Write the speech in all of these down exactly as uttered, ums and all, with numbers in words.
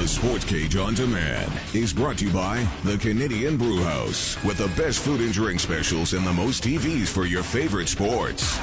The Sports Cage on Demand is brought to you by the Canadian Brew House, with the best food and drink specials and the most T Vs for your favorite sports.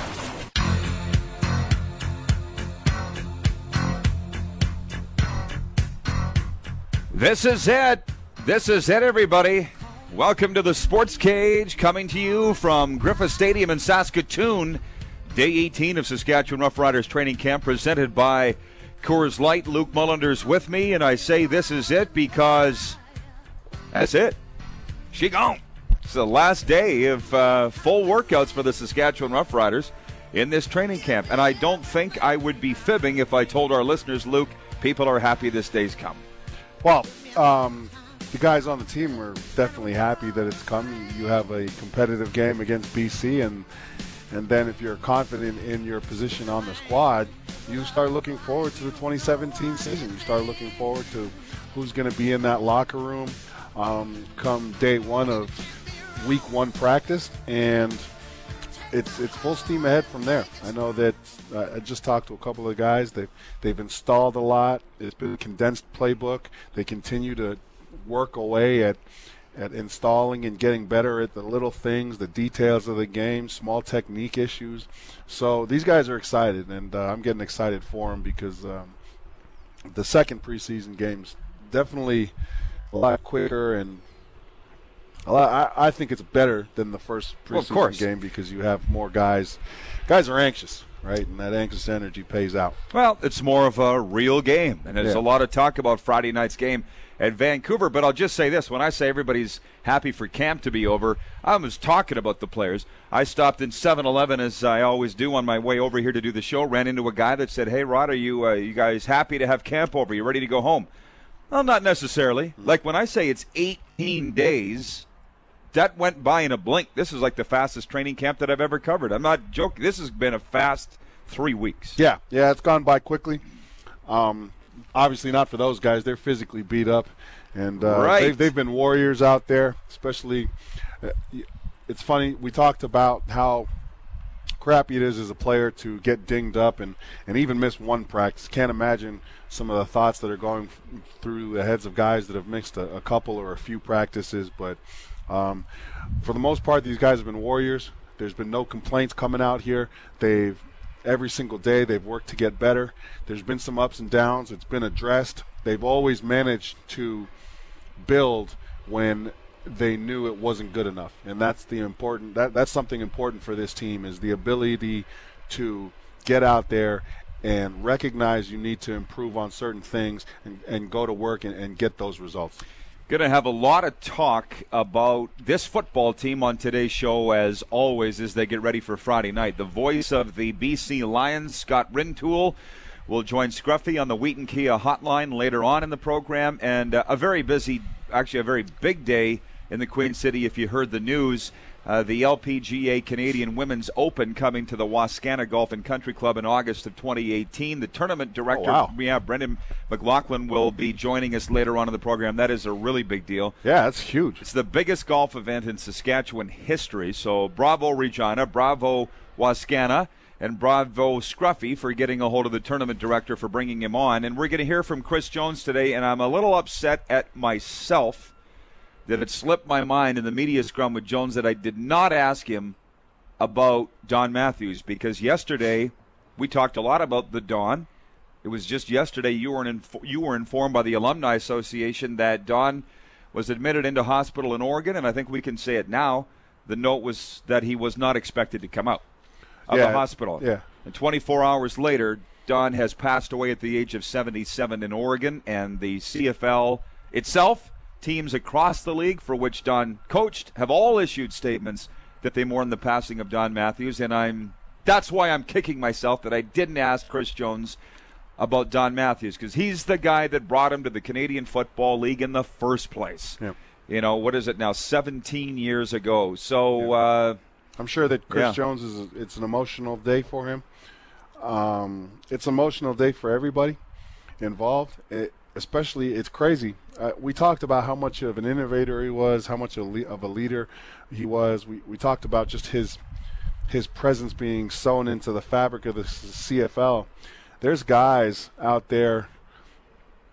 This is it. This is it, everybody. Welcome to the Sports Cage, coming to you from Griffith Stadium in Saskatoon. Day eighteen of Saskatchewan Roughriders training camp, presented by Coors Light. Luke Mullender's with me, and I say this is it because that's it. She gone. It's the last day of uh, full workouts for the Saskatchewan Roughriders in this training camp, and I don't think I would be fibbing if I told our listeners, Luke, people are happy this day's come. Well, um, the guys on the team are definitely happy that it's come. You have a competitive game against B C, and and then if you're confident in your position on the squad, you start looking forward to the twenty seventeen season. You start looking forward to who's going to be in that locker room um, come day one of week one practice, and it's it's full steam ahead from there. I know that uh, I just talked to a couple of guys. They've, they've installed a lot. It's been a condensed playbook. They continue to work away at at installing and getting better at the little things, the details of the game, small technique issues. So these guys are excited, and uh, I'm getting excited for them because um, the second preseason game's definitely a lot quicker, and a lot, I, I think it's better than the first preseason well, game because you have more guys. Guys are anxious, right? And that anxious energy pays out. Well, it's more of a real game, and there's Yeah. a lot of talk about Friday night's game at Vancouver, but I'll just say this. When I say everybody's happy for camp to be over, I was talking about the players. I stopped in seven eleven, as I always do on my way over here to do the show, ran into a guy that said, hey, Rod, are you, uh, you guys happy to have camp over? You ready to go home? Well, not necessarily. Like when I say it's eighteen days, that went by in a blink. This is like the fastest training camp that I've ever covered. I'm not joking. This has been a fast three weeks. Yeah, yeah, it's gone by quickly. Um, obviously not for those guys. They're physically beat up, and uh, right. they've, they've been warriors out there, especially. Uh, it's funny, we talked about how crappy it is as a player to get dinged up and, and even miss one practice. Can't imagine some of the thoughts that are going f- through the heads of guys that have missed a, a couple or a few practices, but um, for the most part, these guys have been warriors. There's been no complaints coming out here. They've Every single day they've worked to get better. There's been some ups and downs. It's been addressed. They've always managed to build when they knew it wasn't good enough. And that's the important that that's something important for this team, is the ability to get out there and recognize you need to improve on certain things and, and go to work and, and get those results. Going to have a lot of talk about this football team on today's show, as always, as they get ready for Friday night. The voice of the B C Lions, Scott Rintoul, will join Scruffy on the Wheaton Kia hotline later on in the program. And uh, a very busy, actually a very big day in the Queen City, if you heard the news. Uh, the L P G A Canadian Women's Open coming to the Wascana Golf and Country Club in August of twenty eighteen. The tournament director, oh, wow. yeah, Brendan McLaughlin, will be joining us later on in the program. That is a really big deal. Yeah, that's huge. It's the biggest golf event in Saskatchewan history. So bravo Regina, bravo Wascana, and bravo Scruffy for getting a hold of the tournament director for bringing him on. And we're going to hear from Chris Jones today, and I'm a little upset at myself that it slipped my mind in the media scrum with Jones that I did not ask him about Don Matthews, because yesterday we talked a lot about the Don. It was just yesterday you were, in, you were informed by the Alumni Association that Don was admitted into hospital in Oregon, and I think we can say it now. The note was that he was not expected to come out of yeah, the hospital. Yeah. And twenty-four hours later, Don has passed away at the age of seventy-seven in Oregon, and the C F L itself, teams across the league for which Don coached, have all issued statements that they mourn the passing of Don Matthews, and I'm that's why I'm kicking myself that I didn't ask Chris Jones about Don Matthews, because he's the guy that brought him to the Canadian Football League in the first place. Yeah. You know, what is it now, seventeen years ago. So yeah. uh, I'm sure that Chris yeah. Jones is it's an emotional day for him. Um, it's an emotional day for everybody involved. It, especially, it's crazy. Uh, we talked about how much of an innovator he was, how much of a leader he was. We we talked about just his his presence being sewn into the fabric of the C F L. There's guys out there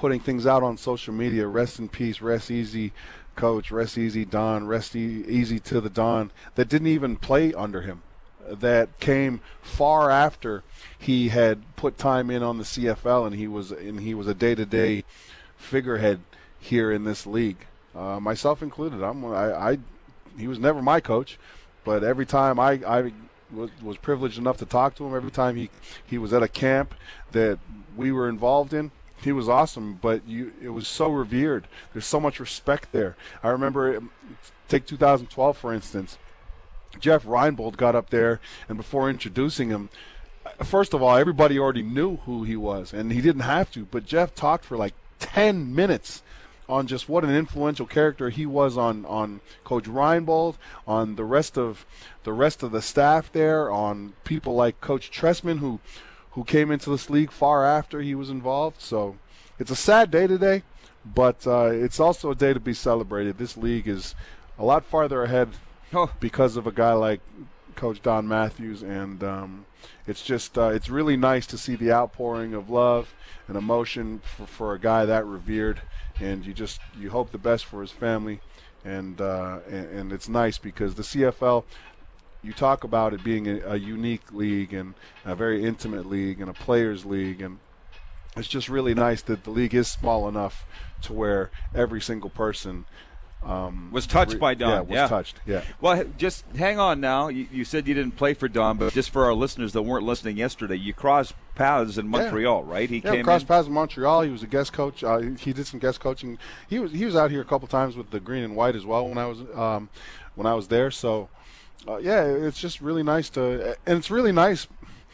putting things out on social media. Rest in peace, rest easy, coach. Rest easy, Don. Rest e- easy to the Don. That didn't even play under him. That came far after he had put time in on the C F L, and he was and he was a day-to-day figurehead here in this league, uh, myself included. I'm I, I he was never my coach, but every time I I was, was privileged enough to talk to him, every time he he was at a camp that we were involved in, he was awesome. But you it was so revered. There's so much respect there. I remember, take two thousand twelve for instance. Jeff Reinbold got up there, and before introducing him, first of all, everybody already knew who he was, and he didn't have to. But Jeff talked for like ten minutes on just what an influential character he was on, on Coach Reinbold, on the rest of the rest of the staff there, on people like Coach Tressman, who who came into this league far after he was involved. So it's a sad day today, but uh, it's also a day to be celebrated. This league is a lot farther ahead because of a guy like Coach Don Matthews, and um, it's just uh, it's really nice to see the outpouring of love and emotion for, for a guy that revered, and you just you hope the best for his family, and uh, and, and it's nice because the C F L, you talk about it being a, a unique league and a very intimate league and a players league, and it's just really nice that the league is small enough to where every single person Um, was touched by Don. Yeah, was yeah. touched. Yeah. Well, just hang on now. You, you said you didn't play for Don, but just for our listeners that weren't listening yesterday, you crossed paths in Montreal, yeah. right? He yeah, came crossed in. paths in Montreal. He was a guest coach. Uh, he did some guest coaching. He was he was out here a couple times with the green and white as well when I was um, when I was there. So uh, yeah, it's just really nice to, and it's really nice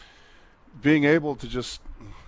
being able to just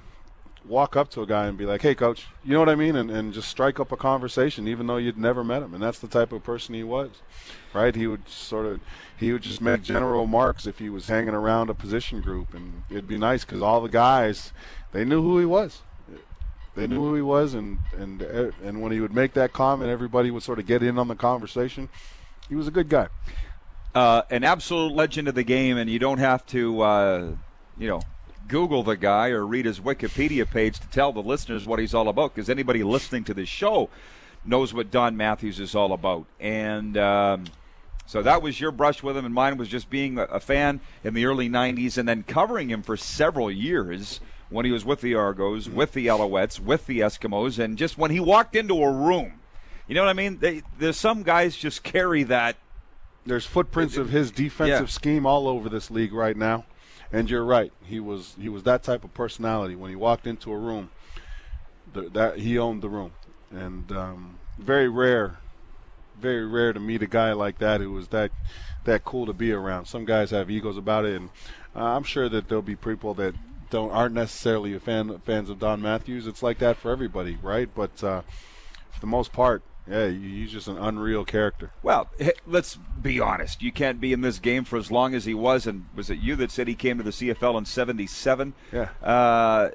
walk up to a guy and be like, hey, coach, you know what I mean? And, and just strike up a conversation even though you'd never met him. And that's the type of person he was, right? He would sort of – he would just make general remarks if he was hanging around a position group. And it'd be nice because all the guys, they knew who he was. They knew who he was, and, and, and when he would make that comment, everybody would sort of get in on the conversation. He was a good guy. Uh, an absolute legend of the game, and you don't have to, uh, you know, Google the guy or read his Wikipedia page to tell the listeners what he's all about, because anybody listening to this show knows what Don Matthews is all about. And um, so that was your brush with him, and mine was just being a fan in the early nineties and then covering him for several years when he was with the Argos, with the Alouettes, with the Eskimos, and just when he walked into a room. You know what I mean? They, there's some guys just carry that. There's footprints of his defensive yeah. scheme all over this league right now. And you're right. He was he was that type of personality. When he walked into a room, the, that he owned the room. And um, very rare, very rare to meet a guy like that who was that that cool to be around. Some guys have egos about it, and uh, I'm sure that there'll be people that don't aren't necessarily a fan fans of Don Matthews. It's like that for everybody, right? But uh, for the most part, yeah, he's just an unreal character. Well, let's be honest. You can't be in this game for as long as he was. And was it you that said he came to the C F L in seventy-seven? Yeah. Uh,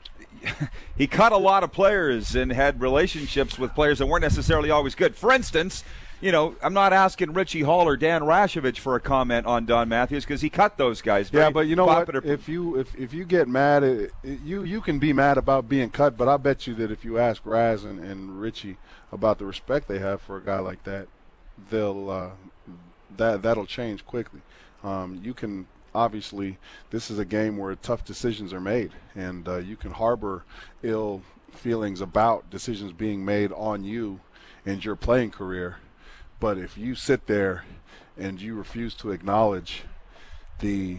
he caught a lot of players and had relationships with players that weren't necessarily always good. For instance, you know, I'm not asking Richie Hall or Dan Rashovich for a comment on Don Matthews because he cut those guys. Yeah, but you know popular. what? If you if, if you get mad, it, it, you you can be mad about being cut, but I bet you that if you ask Raz and, and Richie about the respect they have for a guy like that, they'll uh, that that'll change quickly. Um, you can obviously this is a game where tough decisions are made, and uh, you can harbor ill feelings about decisions being made on you and your playing career. But if you sit there and you refuse to acknowledge the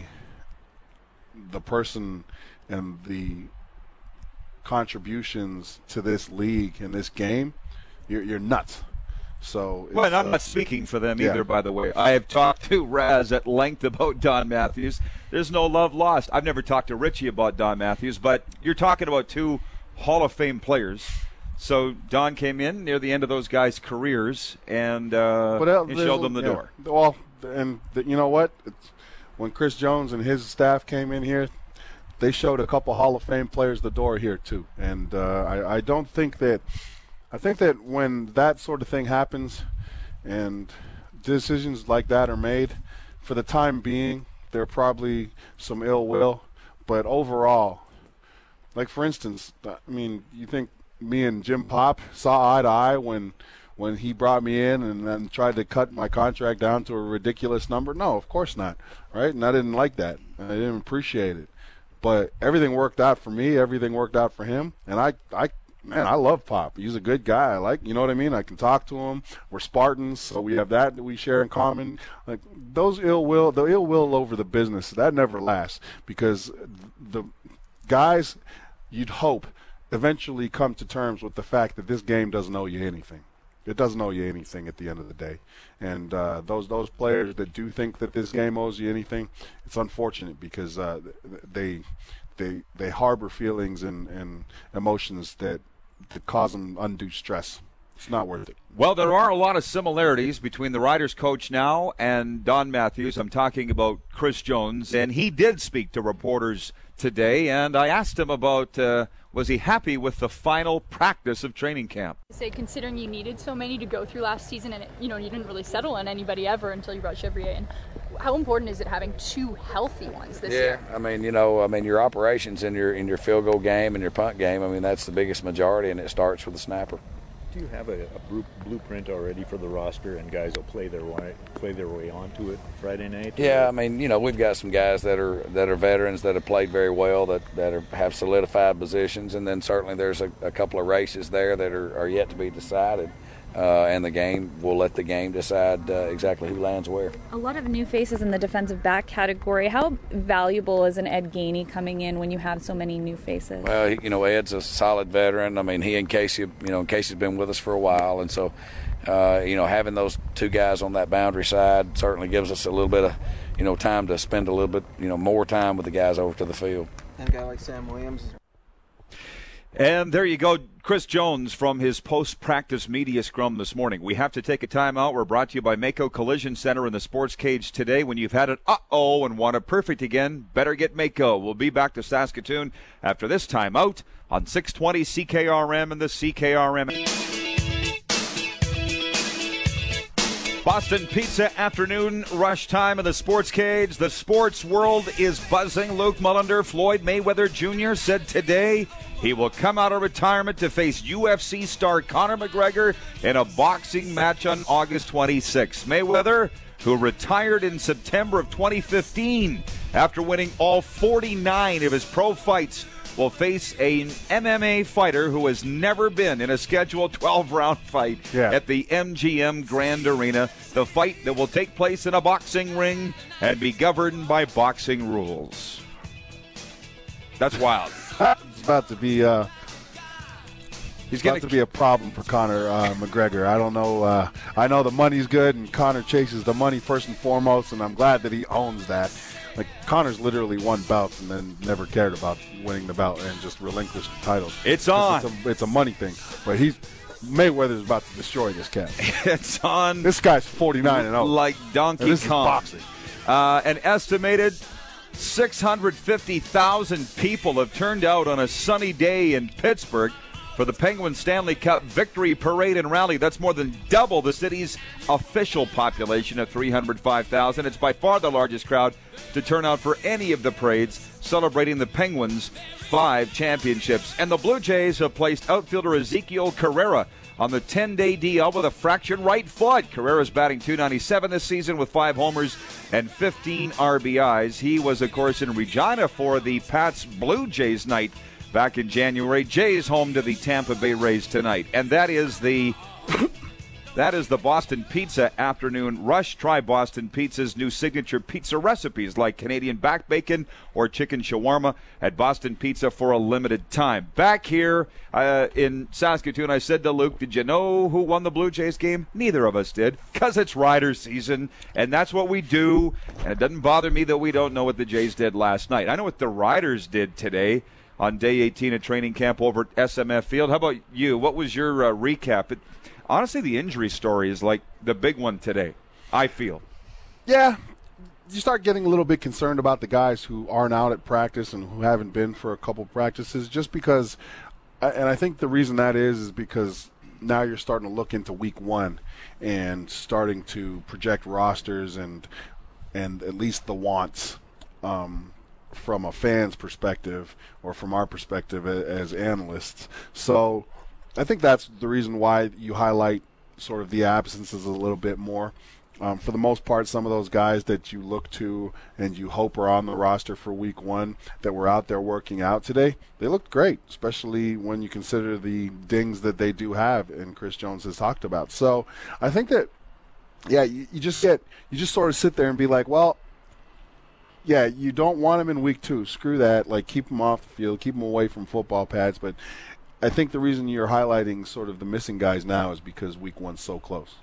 the person and the contributions to this league and this game, you're, you're nuts. So, well, and I'm uh, not speaking for them yeah. either, by the way. I have talked to Raz at length about Don Matthews. There's no love lost. I've never talked to Richie about Don Matthews, but you're talking about two Hall of Fame players. So Don came in near the end of those guys' careers and uh, but, uh, he showed them the yeah. door. Well, and the, you know what? It's, when Chris Jones and his staff came in here, they showed a couple Hall of Fame players the door here too. And uh, I, I don't think that – I think that when that sort of thing happens and decisions like that are made, for the time being, there are probably some ill will. But overall, like for instance, I mean, you think me and Jim Pop saw eye to eye when when he brought me in and then tried to cut my contract down to a ridiculous number? No, of course not, right? And I didn't like that. I didn't appreciate it. But everything worked out for me. Everything worked out for him. And I, I, man, I love Pop. He's a good guy. I like, you know what I mean? I can talk to him. We're Spartans, so we have that that we share in common. Like those ill will, the ill will over the business, that never lasts, because the guys, you'd hope, eventually come to terms with the fact that this game doesn't owe you anything. It doesn't owe you anything at the end of the day. And uh, those those players that do think that this game owes you anything, it's unfortunate, because uh, they they they harbor feelings and, and emotions that, that cause them undue stress. It's not worth it. Well, there are a lot of similarities between the Riders coach now and Don Matthews. I'm talking about Chris Jones, and he did speak to reporters today, and I asked him about uh, was he happy with the final practice of training camp. Say, considering you needed so many to go through last season, and it, you know you didn't really settle on anybody ever until you brought Chevrier in. How important is it having two healthy ones this yeah, year? Yeah, I mean, you know, I mean, your operations in your in your field goal game and your punt game, I mean, that's the biggest majority, and it starts with the snapper. Do you have a, a blueprint already for the roster, and guys will play their way play their way onto it Friday night? Yeah, I mean, you know, we've got some guys that are that are veterans that have played very well, that that are, have solidified positions, and then certainly there's a, a couple of races there that are, are yet to be decided. Uh, and the game, we'll let the game decide uh, exactly who lands where. A lot of new faces in the defensive back category. How valuable is an Ed Gainey coming in when you have so many new faces? Well, you know, Ed's a solid veteran. I mean, he and Casey, you know, Casey's been with us for a while, and so, uh, you know, having those two guys on that boundary side certainly gives us a little bit of, you know, time to spend a little bit, you know, more time with the guys over to the field. And a guy like Sam Williams. And there you go, Chris Jones from his post-practice media scrum this morning. We have to take a timeout. We're brought to you by Mako Collision Center in the Sports Cage today. When you've had an uh-oh and want it perfect again, better get Mako. We'll be back to Saskatoon after this timeout on six twenty C K R M and the C K R M. Boston Pizza afternoon rush time in the Sports Cage. The sports world is buzzing. Luke Mullender, Floyd Mayweather Junior said today he will come out of retirement to face U F C star Conor McGregor in a boxing match on August twenty-sixth. Mayweather, who retired in September of twenty fifteen after winning all forty-nine of his pro fights, will face an M M A fighter who has never been in a scheduled twelve-round fight yeah. at the M G M Grand Arena. The fight that will take place in a boxing ring and be governed by boxing rules. That's wild. It's about to be uh, He's about to be a problem for Conor uh, McGregor. I don't know. Uh, I know the money's good, and Conor chases the money first and foremost, and I'm glad that he owns that. Like, Conor's literally won belts and then never cared about winning the belt and just relinquished the title. It's on. It's a, it's a money thing. But he's Mayweather's about to destroy this cat. It's on. This guy's forty-nine and oh. Like Donkey and this Kong. Is boxing. Uh, an estimated six hundred fifty thousand people have turned out on a sunny day in Pittsburgh for the Penguins Stanley Cup Victory Parade and Rally. That's more than double the city's official population of three hundred five thousand. It's by far the largest crowd to turn out for any of the parades celebrating the Penguins' five championships. And the Blue Jays have placed outfielder Ezekiel Carrera on the ten-day D L with a fractured right foot. Carrera's batting two ninety-seven this season with five homers and fifteen R B Is. He was, of course, in Regina for the Pats Blue Jays night back in January. Jays home to the Tampa Bay Rays tonight. And that is the that is the Boston Pizza afternoon rush. Try Boston Pizza's new signature pizza recipes like Canadian back bacon or chicken shawarma at Boston Pizza for a limited time. Back here uh, in Saskatoon, I said to Luke, did you know who won the Blue Jays game? Neither of us did, because it's Rider season, and that's what we do. And it doesn't bother me that we don't know what the Jays did last night. I know what the Riders did today on day eighteen of training camp over at S M F Field. How about you? What was your uh, recap? It, honestly, the injury story is like the big one today, I feel. Yeah, you start getting a little bit concerned about the guys who aren't out at practice and who haven't been for a couple practices, just because, and I think the reason that is is because now you're starting to look into week one and starting to project rosters and and at least the wants um, from a fan's perspective or from our perspective as analysts. So I think that's the reason why you highlight sort of the absences a little bit more. Um, for the most part, some of those guys that you look to and you hope are on the roster for week one that were out there working out today, they looked great, especially when you consider the dings that they do have, and Chris Jones has talked about. So I think that, yeah, you, you just get, you just sort of sit there and be like, well, yeah, you don't want him in week two. Screw that. Like, keep him off the field, keep him away from football pads. But I think the reason you're highlighting sort of the missing guys now is because week one's so close.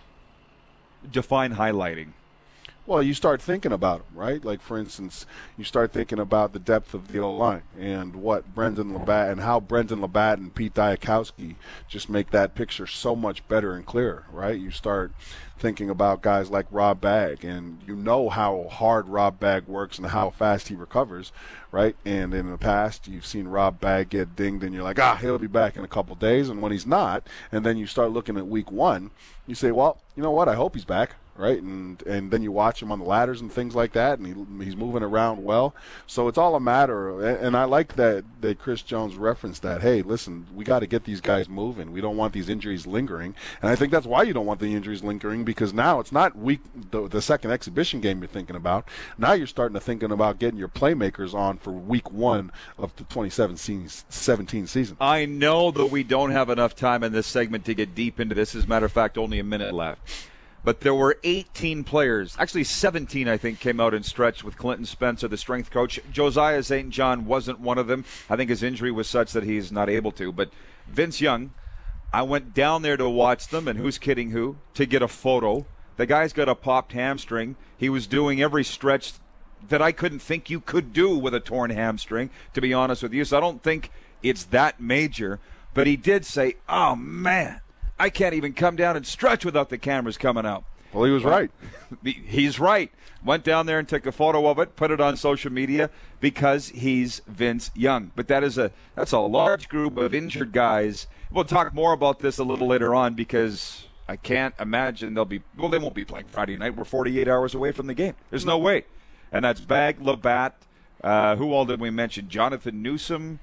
Define highlighting. Well, you start thinking about them, right? Like, for instance, you start thinking about the depth of the O-line and what Brendan Labatt and how Brendan Labatt and Pete Diakowski just make that picture so much better and clearer, right? You start thinking about guys like Rob Bagg, and you know how hard Rob Bagg works and how fast he recovers, right? And in the past, you've seen Rob Bagg get dinged, and you're like, ah, he'll be back in a couple days. And when he's not, and then you start looking at week one, you say, well, you know what? I hope he's back. Right, and and then you watch him on the ladders and things like that, and he, he's moving around well. So it's all a matter of, and I like that, that Chris Jones referenced that, hey, listen, we got to get these guys moving. We don't want these injuries lingering. And I think that's why you don't want the injuries lingering, because now it's not week the, the second exhibition game you're thinking about. Now you're starting to thinking about getting your playmakers on for week one of the twenty seventeen season. I know that we don't have enough time in this segment to get deep into this. As a matter of fact, only a minute left. But there were eighteen players, actually seventeen, I think, came out and stretched with Clinton Spencer, the strength coach. Josiah Saint John wasn't one of them. I think his injury was such that he's not able to. But Vince Young, I went down there to watch them, and who's kidding who, to get a photo. The guy's got a popped hamstring. He was doing every stretch that I couldn't think you could do with a torn hamstring, to be honest with you. So I don't think it's that major. But he did say, oh, man, I can't even come down and stretch without the cameras coming out. Well, he was right. He's right. Went down there and took a photo of it, put it on social media because he's Vince Young. But that is a that's a large group of injured guys. We'll talk more about this a little later on because I can't imagine they'll be – well, they won't be playing Friday night. We're forty-eight hours away from the game. There's no way. And that's Bagg, Labatt. Uh, who all did we mention? Jonathan Newsom.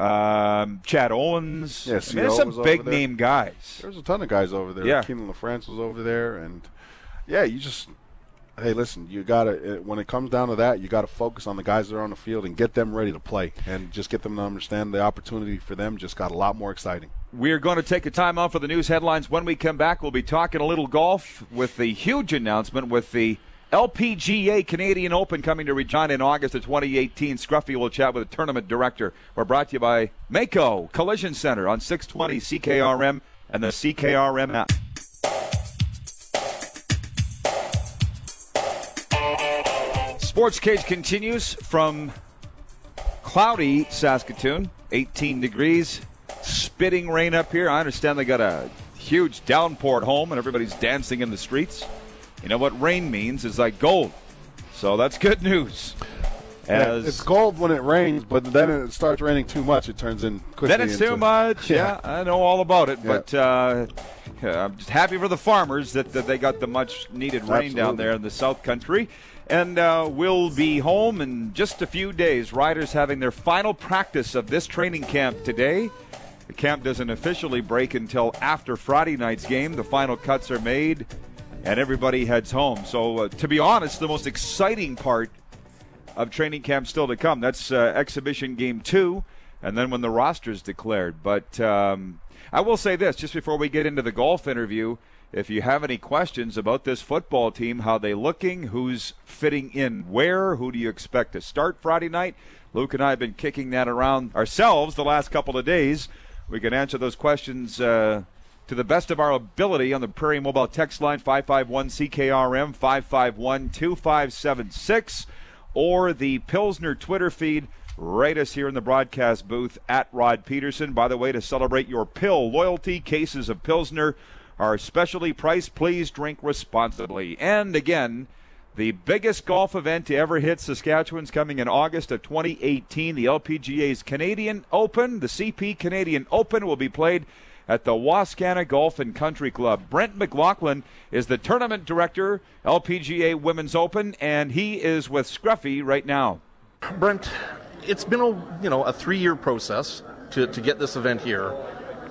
Um, Chad Owens. Yeah, I mean, there's some big name guys. There's a ton of guys over there. Yeah. Keenan LaFrance was over there, and yeah, you just hey, listen, you gotta when it comes down to that, you gotta focus on the guys that are on the field and get them ready to play, and just get them to understand the opportunity for them just got a lot more exciting. We're going to take a time out for the news headlines. When we come back, we'll be talking a little golf with the huge announcement with the L P G A Canadian Open coming to Regina in August of twenty eighteen. Scruffy will chat with the tournament director. We're brought to you by Mako Collision Center on six twenty C K R M and the C K R M app. Sports Cage continues from cloudy Saskatoon, eighteen degrees, spitting rain up here. I understand they got a huge downpour at home and everybody's dancing in the streets. You know what rain means is like gold. So that's good news. As yeah, it's gold when it rains, but then it starts raining too much. It turns in quickly. Then it's into, too much. Yeah. yeah, I know all about it. Yeah. But uh, I'm just happy for the farmers that, that they got the much-needed rain Absolutely. down there in the South Country. And uh, we'll be home in just a few days. Riders having their final practice of this training camp today. The camp doesn't officially break until after Friday night's game. The final cuts are made, and everybody heads home. So, uh, to be honest, the most exciting part of training camp still to come. That's uh, exhibition game two, and then when the roster's declared. But um, I will say this, just before we get into the golf interview, if you have any questions about this football team, how they looking, who's fitting in where, who do you expect to start Friday night, Luke and I have been kicking that around ourselves the last couple of days. We can answer those questions uh, to the best of our ability on the Prairie Mobile text line, five five one C K R M, five five one, two five seven six, or the Pilsner Twitter feed. Write us here in the broadcast booth at Rod Peterson. By the way, to celebrate your Pill loyalty, cases of Pilsner are specially priced. Please drink responsibly. And again, the biggest golf event to ever hit Saskatchewan's coming in August of twenty eighteen. The L P G A's Canadian Open, the C P Canadian Open, will be played at the Wascana Golf and Country Club. Brent McLaughlin is the tournament director, L P G A Women's Open, and he is with Scruffy right now. Brent, it's been a you know a three-year process to, to get this event here.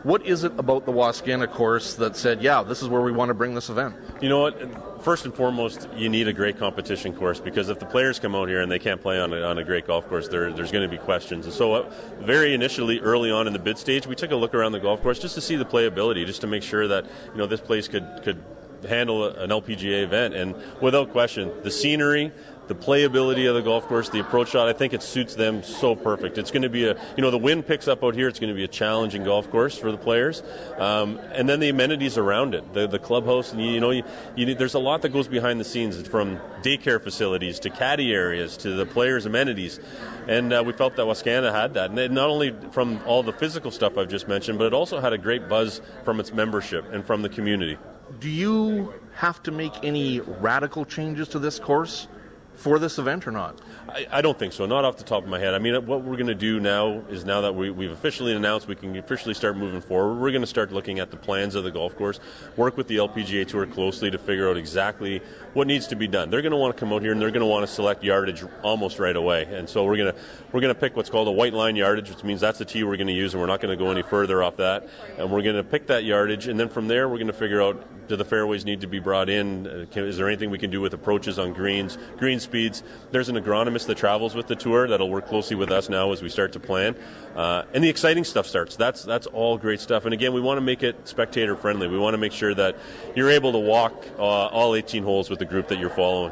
What is it about the Wascana course that said, yeah, this is where we want to bring this event? You know what? First and foremost, you need a great competition course, because if the players come out here and they can't play on a, on a great golf course, there, there's going to be questions. And so uh, very initially, early on in the bid stage, we took a look around the golf course just to see the playability, just to make sure that, you know, this place could, could handle an L P G A event. And without question, the scenery, the playability of the golf course, the approach shot, I think it suits them so perfect. It's going to be a, you know, the wind picks up out here. It's going to be a challenging golf course for the players. Um, and then the amenities around it, the, the clubhouse, and you, you know, you, you need, there's a lot that goes behind the scenes, from daycare facilities to caddy areas to the players' amenities. And uh, we felt that Wascana had that. And it, not only from all the physical stuff I've just mentioned, but it also had a great buzz from its membership and from the community. Do you have to make any radical changes to this course for this event or not? I, I don't think so, not off the top of my head. I mean, what we're going to do now is, now that we, we've officially announced we can officially start moving forward, we're going to start looking at the plans of the golf course, work with the L P G A Tour closely to figure out exactly what needs to be done. They're going to want to come out here and they're going to want to select yardage almost right away. And so we're going to we're going to pick what's called a white line yardage, which means that's the tee we're going to use, and we're not going to go any further off that. And we're going to pick that yardage, and then from there we're going to figure out, do the fairways need to be brought in? Uh, can, is there anything we can do with approaches on greens, green speeds? There's an agronomist that travels with the tour that'll work closely with us now as we start to plan. Uh, and the exciting stuff starts. That's that's all great stuff. And again, we want to make it spectator friendly. We want to make sure that you're able to walk uh, all eighteen holes with the group that you're following.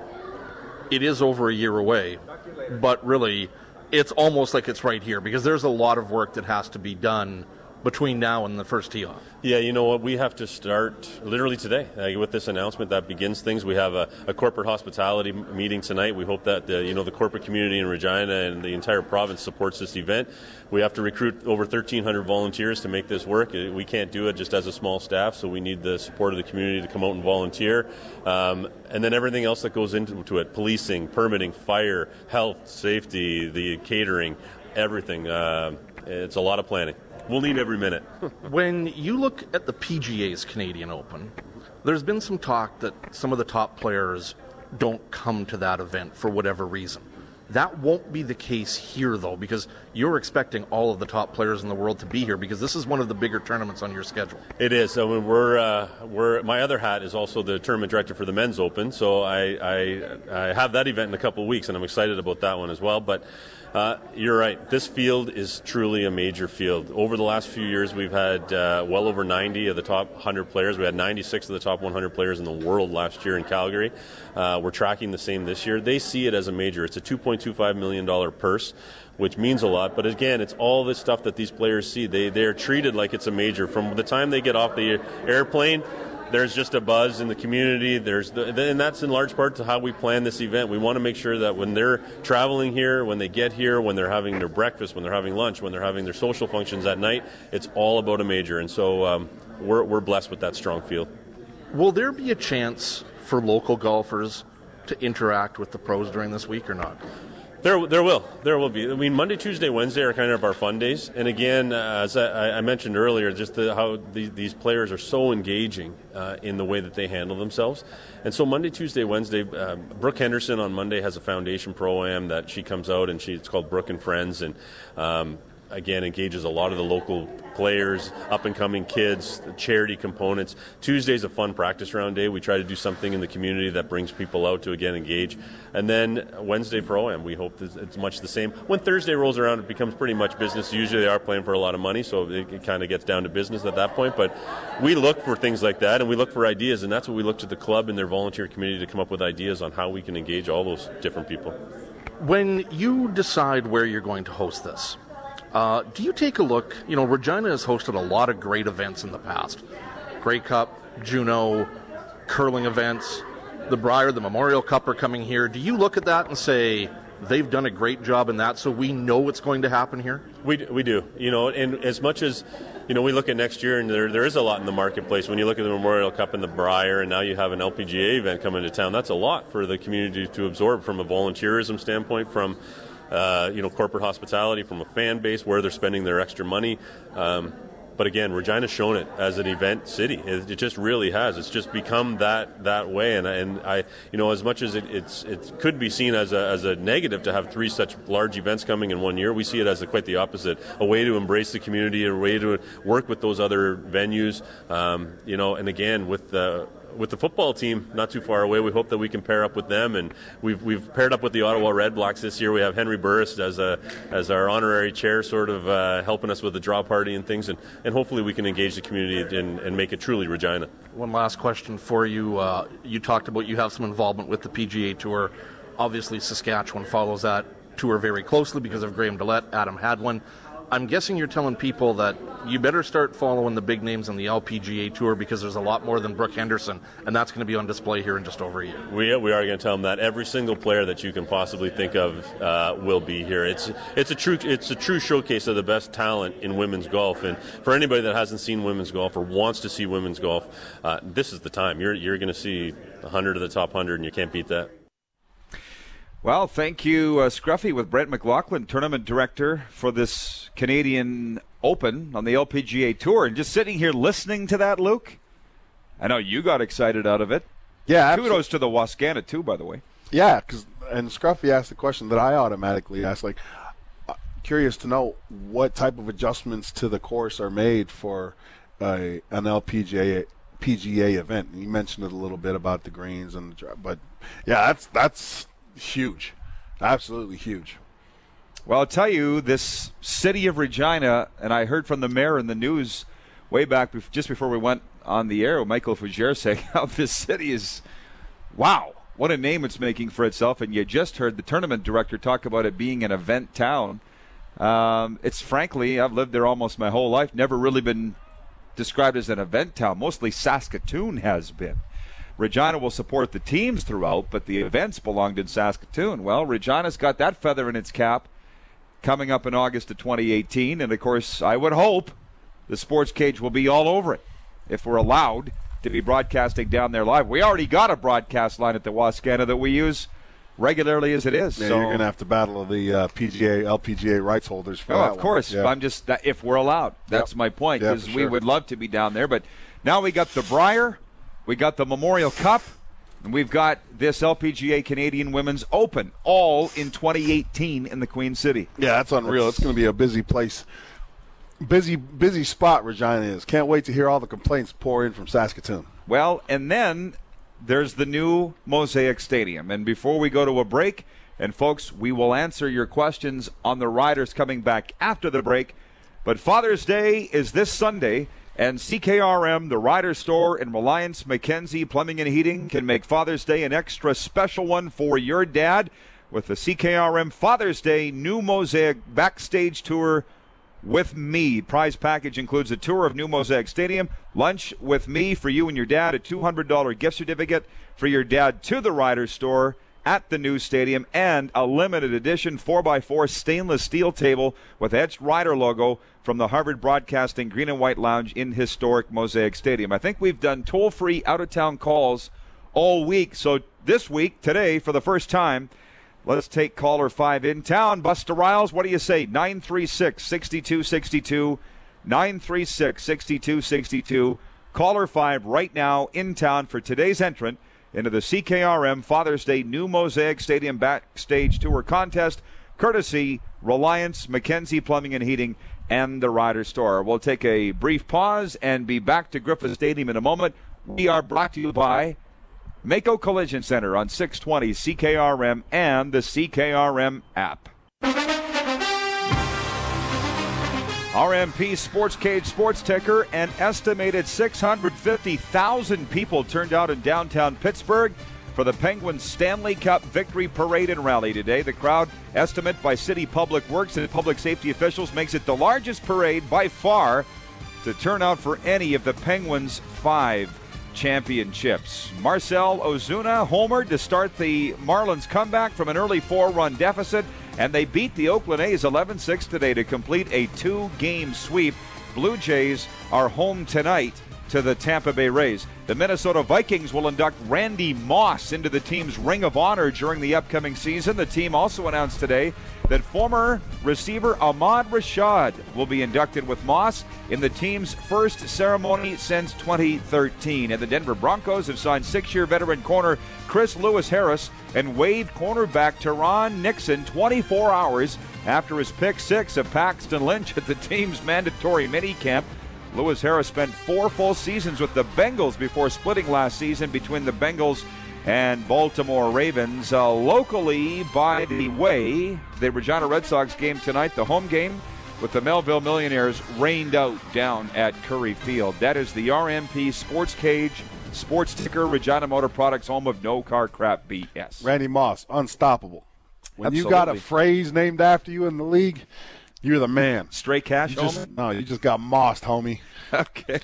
It is over a year away, but really it's almost like it's right here, because there's a lot of work that has to be done between now and the first tee off. Yeah, you know what? We have to start literally today uh, with this announcement that begins things. We have a, a corporate hospitality meeting tonight. We hope that the, you know, the corporate community in Regina and the entire province supports this event. We have to recruit over thirteen hundred volunteers to make this work. We can't do it just as a small staff, so we need the support of the community to come out and volunteer. Um, and then everything else that goes into it: policing, permitting, fire, health, safety, the catering, everything. Uh, it's a lot of planning. We'll need every minute. When you look at the P G A's Canadian Open, there's been some talk that some of the top players don't come to that event for whatever reason. That won't be the case here, though, because you're expecting all of the top players in the world to be here, because this is one of the bigger tournaments on your schedule. It is. So we're uh, we're my other hat is also the tournament director for the Men's Open. So I I, I have that event in a couple of weeks, and I'm excited about that one as well. But Uh, you're right. This field is truly a major field. Over the last few years, we've had uh, well over ninety of the top one hundred players. We had ninety-six of the top one hundred players in the world last year in Calgary. Uh, we're tracking the same this year. They see it as a major. It's a two point two five million dollars purse, which means a lot. But again, it's all this stuff that these players see. They, they're treated like it's a major. From the time they get off the airplane, there's just a buzz in the community. There's the, and that's in large part to how we plan this event. We want to make sure that when they're traveling here, when they get here, when they're having their breakfast, when they're having lunch, when they're having their social functions at night, it's all about a major. And so um, we're, we're blessed with that strong field. Will there be a chance for local golfers to interact with the pros during this week or not? There, there will. There will be. I mean, Monday, Tuesday, Wednesday are kind of our fun days. And again, uh, as I, I mentioned earlier, just the, how the, these players are so engaging uh, in the way that they handle themselves. And so Monday, Tuesday, Wednesday, uh, Brooke Henderson on Monday has a foundation pro-am that she comes out, and she, it's called Brooke and Friends. And um, again, engages a lot of the local players, up-and-coming kids, the charity components. Tuesday's a fun practice round day. We try to do something in the community that brings people out to, again, engage. And then Wednesday Pro-Am, we hope that it's much the same. When Thursday rolls around, it becomes pretty much business. Usually they are playing for a lot of money, so it, it kind of gets down to business at that point. But we look for things like that, and we look for ideas, and that's what we look to the club and their volunteer community to come up with ideas on how we can engage all those different people. When you decide where you're going to host this, Uh, do you take a look? You know, Regina has hosted a lot of great events in the past. Grey Cup, Juno, curling events, the Brier, the Memorial Cup are coming here. Do you look at that and say, they've done a great job in that, so we know what's going to happen here? We, we do. You know, and as much as, you know, we look at next year, and there there is a lot in the marketplace. When you look at the Memorial Cup and the Brier, and now you have an L P G A event coming to town, that's a lot for the community to absorb from a volunteerism standpoint, from Uh, you know, corporate hospitality, from a fan base, where they're spending their extra money. Um, but again, Regina's shown it as an event city. It, it just really has. It's just become that that way. And and I, you know, as much as it it's it could be seen as a as a negative to have three such large events coming in one year, we see it as a, quite the opposite. A way to embrace the community, a way to work with those other venues. Um, you know, and again with the. With the football team not too far away, we hope that we can pair up with them, and we've we've paired up with the Ottawa Red Blacks this year. We have Henry Burris as a as our honorary chair, sort of uh, helping us with the draw party and things, and, and hopefully we can engage the community and, and make it truly Regina. One last question for you. Uh, you talked about you have some involvement with the P G A Tour. Obviously, Saskatchewan follows that tour very closely because of Graham Dillette, Adam Hadwin. I'm guessing you're telling people that you better start following the big names on the L P G A Tour because there's a lot more than Brooke Henderson, and that's going to be on display here in just over a year. We, we are going to tell them that every single player that you can possibly think of uh, will be here. It's it's a true it's a true showcase of the best talent in women's golf, and for anybody that hasn't seen women's golf or wants to see women's golf, uh, this is the time. You're you're going to see one hundred of the top one hundred, and you can't beat that. Well, thank you, uh, Scruffy, with Brent McLaughlin, tournament director for this Canadian Open on the L P G A Tour. And just sitting here listening to that, Luke, I know you got excited out of it. Yeah, absolutely. Kudos to the Wascana, too, by the way. Yeah, because and Scruffy asked the question that I automatically asked, like, uh, curious to know what type of adjustments to the course are made for uh, an L P G A P G A event. And you mentioned it a little bit about the greens, and the, but, yeah, that's that's... huge. Absolutely huge. Well, I'll tell you, this city of Regina, and I heard from the mayor in the news way back just before we went on the air, Michael Fougere saying how this city is, wow, what a name it's making for itself. And you just heard the tournament director talk about it being an event town. Um, it's frankly, I've lived there almost my whole life, never really been described as an event town. Mostly Saskatoon has been. Regina will support the teams throughout, but the events belonged in Saskatoon. Well, Regina's got that feather in its cap coming up in August of twenty eighteen, and of course, I would hope the Sports Cage will be all over it if we're allowed to be broadcasting down there live. We already got a broadcast line at the Wascana that we use regularly as it is. Yeah, so you're going to have to battle the uh, P G A, L P G A rights holders for oh, that of course. Yeah. I'm just, if we're allowed. That's yep. my point, because yeah, we sure. would love to be down there. But now we got the Briar, we got the Memorial Cup, and we've got this L P G A Canadian Women's Open, all in twenty eighteen in the Queen City. Yeah, that's unreal. It's, it's going to be a busy place. Busy, busy spot Regina is. Can't wait to hear all the complaints pour in from Saskatoon. Well, and then there's the new Mosaic Stadium. And before we go to a break, and folks, we will answer your questions on the Riders coming back after the break. But Father's Day is this Sunday, and C K R M, the Riders store in Reliance, Mackenzie Plumbing and Heating, can make Father's Day an extra special one for your dad with the C K R M Father's Day New Mosaic Backstage Tour with me. Prize package includes a tour of New Mosaic Stadium, lunch with me for you and your dad, a two hundred dollars gift certificate for your dad to the Riders store at the new stadium, and a limited edition four by four stainless steel table with etched Rider logo from the Harvard Broadcasting Green and White Lounge in historic Mosaic Stadium. I think we've done toll-free out-of-town calls all week. So this week, today, for the first time, let's take caller five in town. Buster Riles, what do you say? nine three six, six two six two, nine three six, six two six two. Caller five right now in town for today's entrant into the C K R M Father's Day New Mosaic Stadium Backstage Tour Contest, courtesy Reliance, Mackenzie Plumbing and Heating, and the Riders store. We'll take a brief pause and be back to Griffith Stadium in a moment. We are brought to you by Mako Collision Center on six twenty C K R M and the C K R M app. R M P Sports Cage Sports Ticker, an estimated six hundred fifty thousand people turned out in downtown Pittsburgh for the Penguins Stanley Cup Victory Parade and Rally today. The crowd estimate by City Public Works and public safety officials makes it the largest parade by far to turn out for any of the Penguins' five championships. Marcell Ozuna homered to start the Marlins comeback from an early four-run deficit, and they beat the Oakland A's eleven six today to complete a two-game sweep. Blue Jays are home tonight to the Tampa Bay Rays. The Minnesota Vikings will induct Randy Moss into the team's Ring of Honor during the upcoming season. The team also announced today that former receiver Ahmad Rashad will be inducted with Moss in the team's first ceremony since twenty thirteen. And the Denver Broncos have signed six-year veteran corner Chris Lewis Harris and waived cornerback Teron Nixon twenty-four hours after his pick six of Paxton Lynch at the team's mandatory minicamp. Lewis Harris spent four full seasons with the Bengals before splitting last season between the Bengals and Baltimore Ravens. Uh, locally, by the way, the Regina Red Sox game tonight, the home game with the Melville Millionaires, rained out down at Curry Field. That is the R M P Sports Cage, Sports Ticker, Regina Motor Products, home of no car crap B S. Randy Moss, unstoppable. When Absolutely. you got a phrase named after you in the league, you're the man. Straight cash, you just, no, you just got mossed, homie. Okay.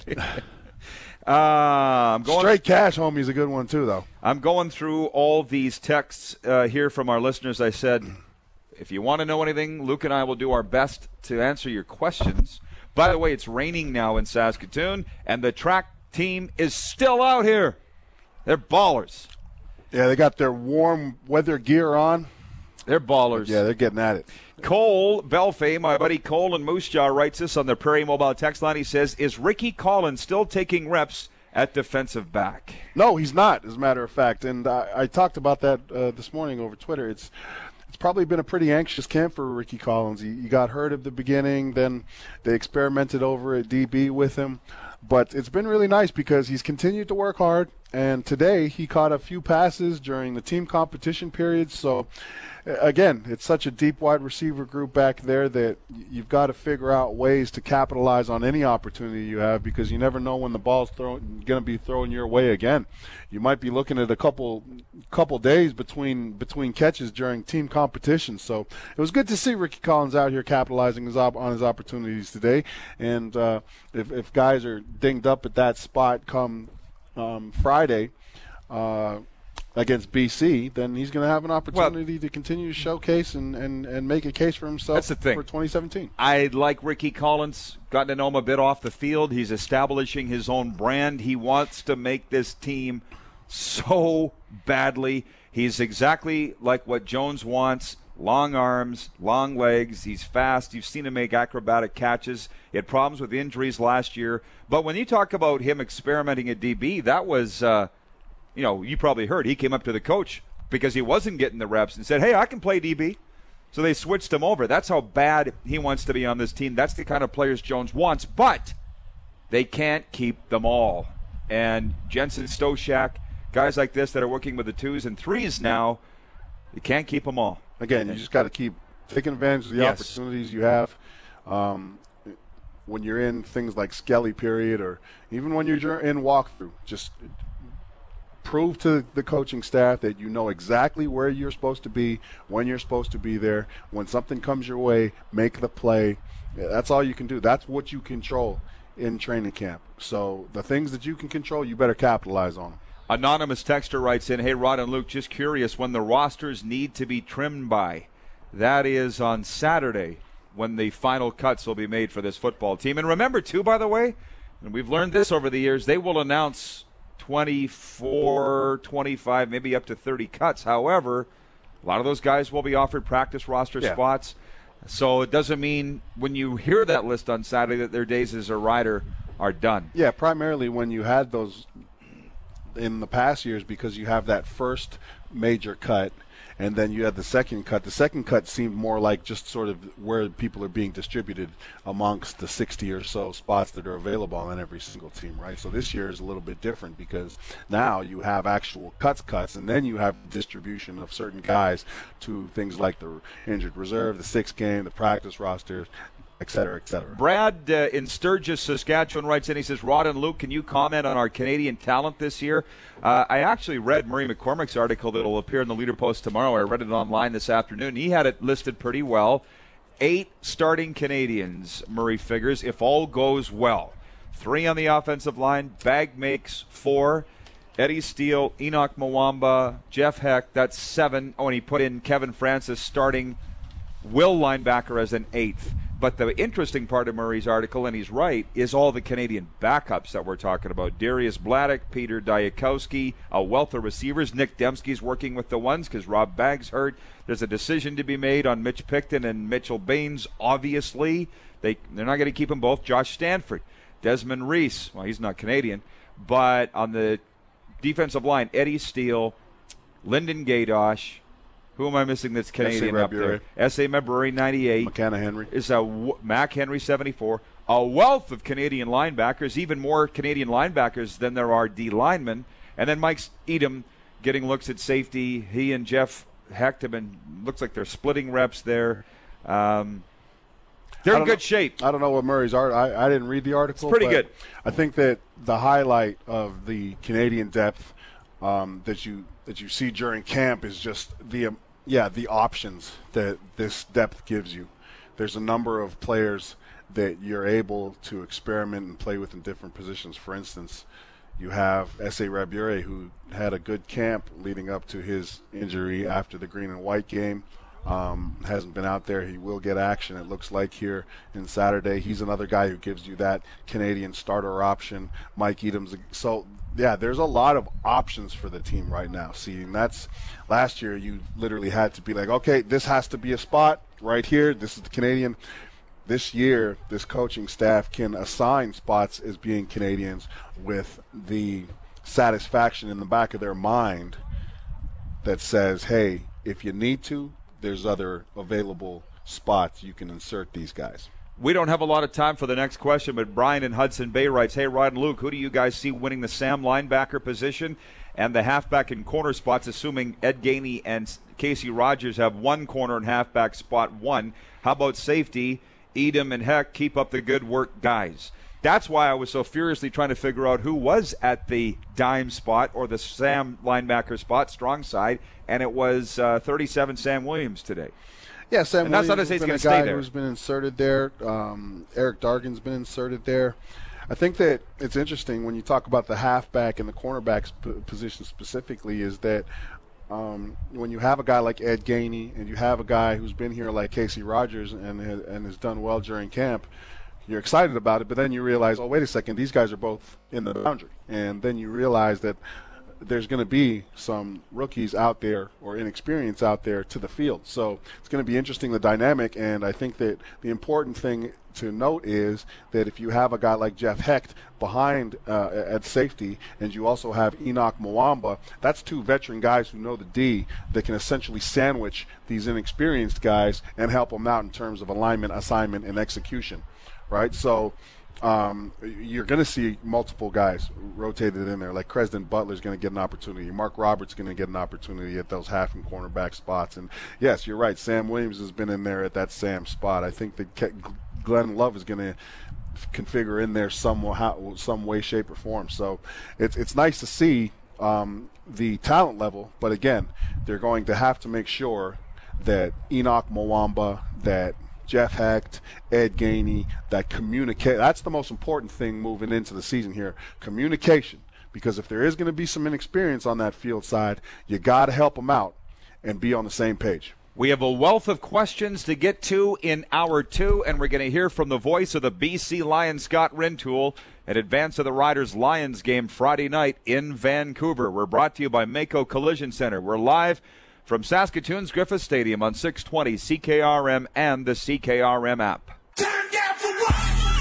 uh, I'm going Straight cash, homie, is a good one, too, though. I'm going through all these texts uh, here from our listeners. I said, if you want to know anything, Luke and I will do our best to answer your questions. By the way, it's raining now in Saskatoon, and the track team is still out here. They're ballers. Yeah, they got their warm weather gear on. They're ballers. Yeah, they're getting at it. Cole Belfay, my buddy Cole in Moose Jaw, writes this on the Prairie Mobile text line. He says, is Ricky Collins still taking reps at defensive back? No, he's not, as a matter of fact. And I, I talked about that uh, this morning over Twitter. It's it's probably been a pretty anxious camp for Ricky Collins. He, he got hurt at the beginning. Then they experimented over at D B with him. But it's been really nice because he's continued to work hard. And today he caught a few passes during the team competition period. So, again, it's such a deep wide receiver group back there that you've got to figure out ways to capitalize on any opportunity you have, because you never know when the ball's going to be thrown your way again. You might be looking at a couple couple days between between catches during team competition. So it was good to see Ricky Collins out here capitalizing his op- on his opportunities today. And uh, if, if guys are dinged up at that spot come um, Friday, uh, against B C, then he's going to have an opportunity well, to continue to showcase and, and, and make a case for himself that's the thing. For twenty seventeen. I like Ricky Collins. Gotten to know him a bit off the field. He's establishing his own brand. He wants to make this team so badly. He's exactly like what Jones wants. Long arms, long legs. He's fast. You've seen him make acrobatic catches. He had problems with injuries last year. But when you talk about him experimenting at D B, that was uh, – you know, you probably heard he came up to the coach because he wasn't getting the reps and said, hey, I can play D B. So they switched him over. That's how bad he wants to be on this team. That's the kind of players Jones wants. But they can't keep them all. And Jensen Stoshak, guys like this that are working with the twos and threes now, you can't keep them all. Again, you just got to keep taking advantage of the yes. opportunities you have. Um, when you're in things like Skelly period, or even when you're in walkthrough, just – prove to the coaching staff that you know exactly where you're supposed to be, when you're supposed to be there. When something comes your way, make the play. That's all you can do. That's what you control in training camp. So the things that you can control, you better capitalize on them. Anonymous texter writes in, hey, Rod and Luke, just curious when the rosters need to be trimmed by. That is on Saturday when the final cuts will be made for this football team. And remember, too, by the way, and we've learned this over the years, they will announce twenty-four, twenty-five, maybe up to thirty cuts. However, a lot of those guys will be offered practice roster yeah. spots. So it doesn't mean when you hear that list on Saturday that their days as a rider are done. Yeah, primarily when you had those in the past years, because you have that first major cut and then you had the second cut. The second cut seemed more like just sort of where people are being distributed amongst the sixty or so spots that are available on every single team, right? So this year is a little bit different because now you have actual cuts cuts, and then you have distribution of certain guys to things like the injured reserve, the sixth game, the practice roster, et cetera, et cetera. Brad uh, in Sturgis, Saskatchewan writes in, he says, Rod and Luke, can you comment on our Canadian talent this year? Uh, I actually read Murray McCormick's article that will appear in the Leader Post tomorrow. I read it online this afternoon. He had it listed pretty well. Eight starting Canadians, Murray figures, if all goes well. Three on the offensive line. Bag makes four. Eddie Steele, Enoch Mwamba, Jeff Heck, that's seven. Oh, and he put in Kevin Francis starting Will linebacker as an eighth. But the interesting part of Murray's article, and he's right, is all the Canadian backups that we're talking about. Darius Bladdock, Peter Diakowski, a wealth of receivers. Nick Dembski's working with the ones because Rob Baggs hurt. There's a decision to be made on Mitch Picton and Mitchell Baines, obviously. They, they're not going to keep them both. Josh Stanford, Desmond Reese, well, he's not Canadian. But on the defensive line, Eddie Steele, Lyndon Gaydosh. Who am I missing that's Canadian up there? S A Mabry, ninety-eight. McKenna Henry. Is a Mac Henry, seventy-four. A wealth of Canadian linebackers, even more Canadian linebackers than there are D linemen. And then Mike Edom getting looks at safety. He and Jeff Hecht have been, looks like they're splitting reps there. Um, they're in good know, shape. I don't know what Murray's art. I, I didn't read the article. It's pretty but good. I think that the highlight of the Canadian depth um, that you that you see during camp is just the um, yeah the options that this depth gives you. There's a number of players that you're able to experiment and play with in different positions. For instance, you have S A Rabure, who had a good camp leading up to his injury after the green and white game. Um, hasn't been out there. He will get action, it looks like, here in Saturday. He's another guy who gives you that Canadian starter option. Mike Edom's. So, yeah, there's a lot of options for the team right now. See, and that's last year you literally had to be like, okay, this has to be a spot right here. This is the Canadian. This year, this coaching staff can assign spots as being Canadians with the satisfaction in the back of their mind that says, hey, if you need to, there's other available spots you can insert these guys. We don't have a lot of time for the next question, but Brian in Hudson Bay writes, hey, Rod and Luke, who do you guys see winning the Sam linebacker position and the halfback and corner spots, assuming Ed Gainey and Casey Rogers have one corner and halfback spot one? How about safety? Edom and Heck, keep up the good work, guys. That's why I was so furiously trying to figure out who was at the dime spot or the Sam linebacker spot, strong side, and it was uh, thirty-seven Sam Williams today. Yeah, Sam and Williams that's not to say he's been going a to stay guy there. Who's been inserted there. Um, Eric Dargan's been inserted there. I think that it's interesting when you talk about the halfback and the cornerback p- position specifically is that um, when you have a guy like Ed Gainey and you have a guy who's been here like Casey Rogers and has, and has done well during camp, you're excited about it, but then you realize, oh, wait a second, these guys are both in the boundary. And then you realize that there's going to be some rookies out there or inexperience out there to the field. So it's going to be interesting, the dynamic, and I think that the important thing to note is that if you have a guy like Jeff Hecht behind uh, at safety and you also have Enoch Mwamba, that's two veteran guys who know the D that can essentially sandwich these inexperienced guys and help them out in terms of alignment, assignment, and execution. Right, so um, you're going to see multiple guys rotated in there. Like Cresden Butler's going to get an opportunity. Mark Roberts going to get an opportunity at those half and cornerback spots. And yes, you're right. Sam Williams has been in there at that Sam spot. I think that Glenn Love is going to configure in there some some way, shape, or form. So it's it's nice to see um, the talent level. But again, they're going to have to make sure that Enoch Mwamba, that Jeff Hecht, Ed Gainey, that communicate. That's the most important thing moving into the season here, communication. Because if there is going to be some inexperience on that field side, you got to help them out and be on the same page. We have a wealth of questions to get to in hour two, and we're going to hear from the voice of the B C Lions, Scott Rintoul, in advance of the Riders-Lions game Friday night in Vancouver. We're brought to you by Mako Collision Center. We're live from Saskatoon's Griffith Stadium on six twenty C K R M and the C K R M app. Turn down for what?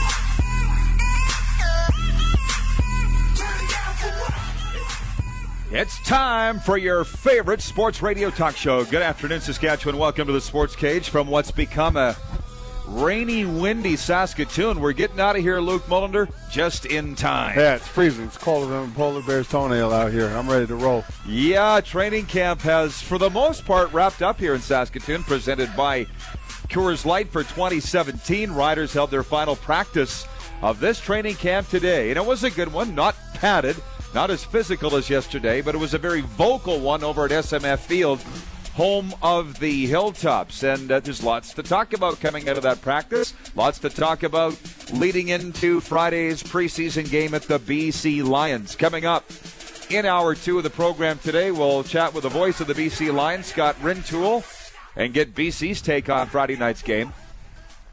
Turn down for what? It's time for your favorite sports radio talk show. Good afternoon, Saskatchewan. Welcome to the Sports Cage from what's become a rainy, windy Saskatoon. We're getting out of here, Luke Mullender, just in time. Yeah, it's freezing. It's colder than a polar bear's toenail out here. I'm ready to roll. Yeah, training camp has, for the most part, wrapped up here in Saskatoon, presented by Coors Light for twenty seventeen. Riders held their final practice of this training camp today, and it was a good one, not padded, not as physical as yesterday, but it was a very vocal one over at S M F Field, home of the Hilltops. And uh, there's lots to talk about coming out of that practice. Lots to talk about leading into Friday's preseason game at the B C Lions. Coming up in hour two of the program today, we'll chat with the voice of the B C Lions, Scott Rintoul, and get B C's take on Friday night's game.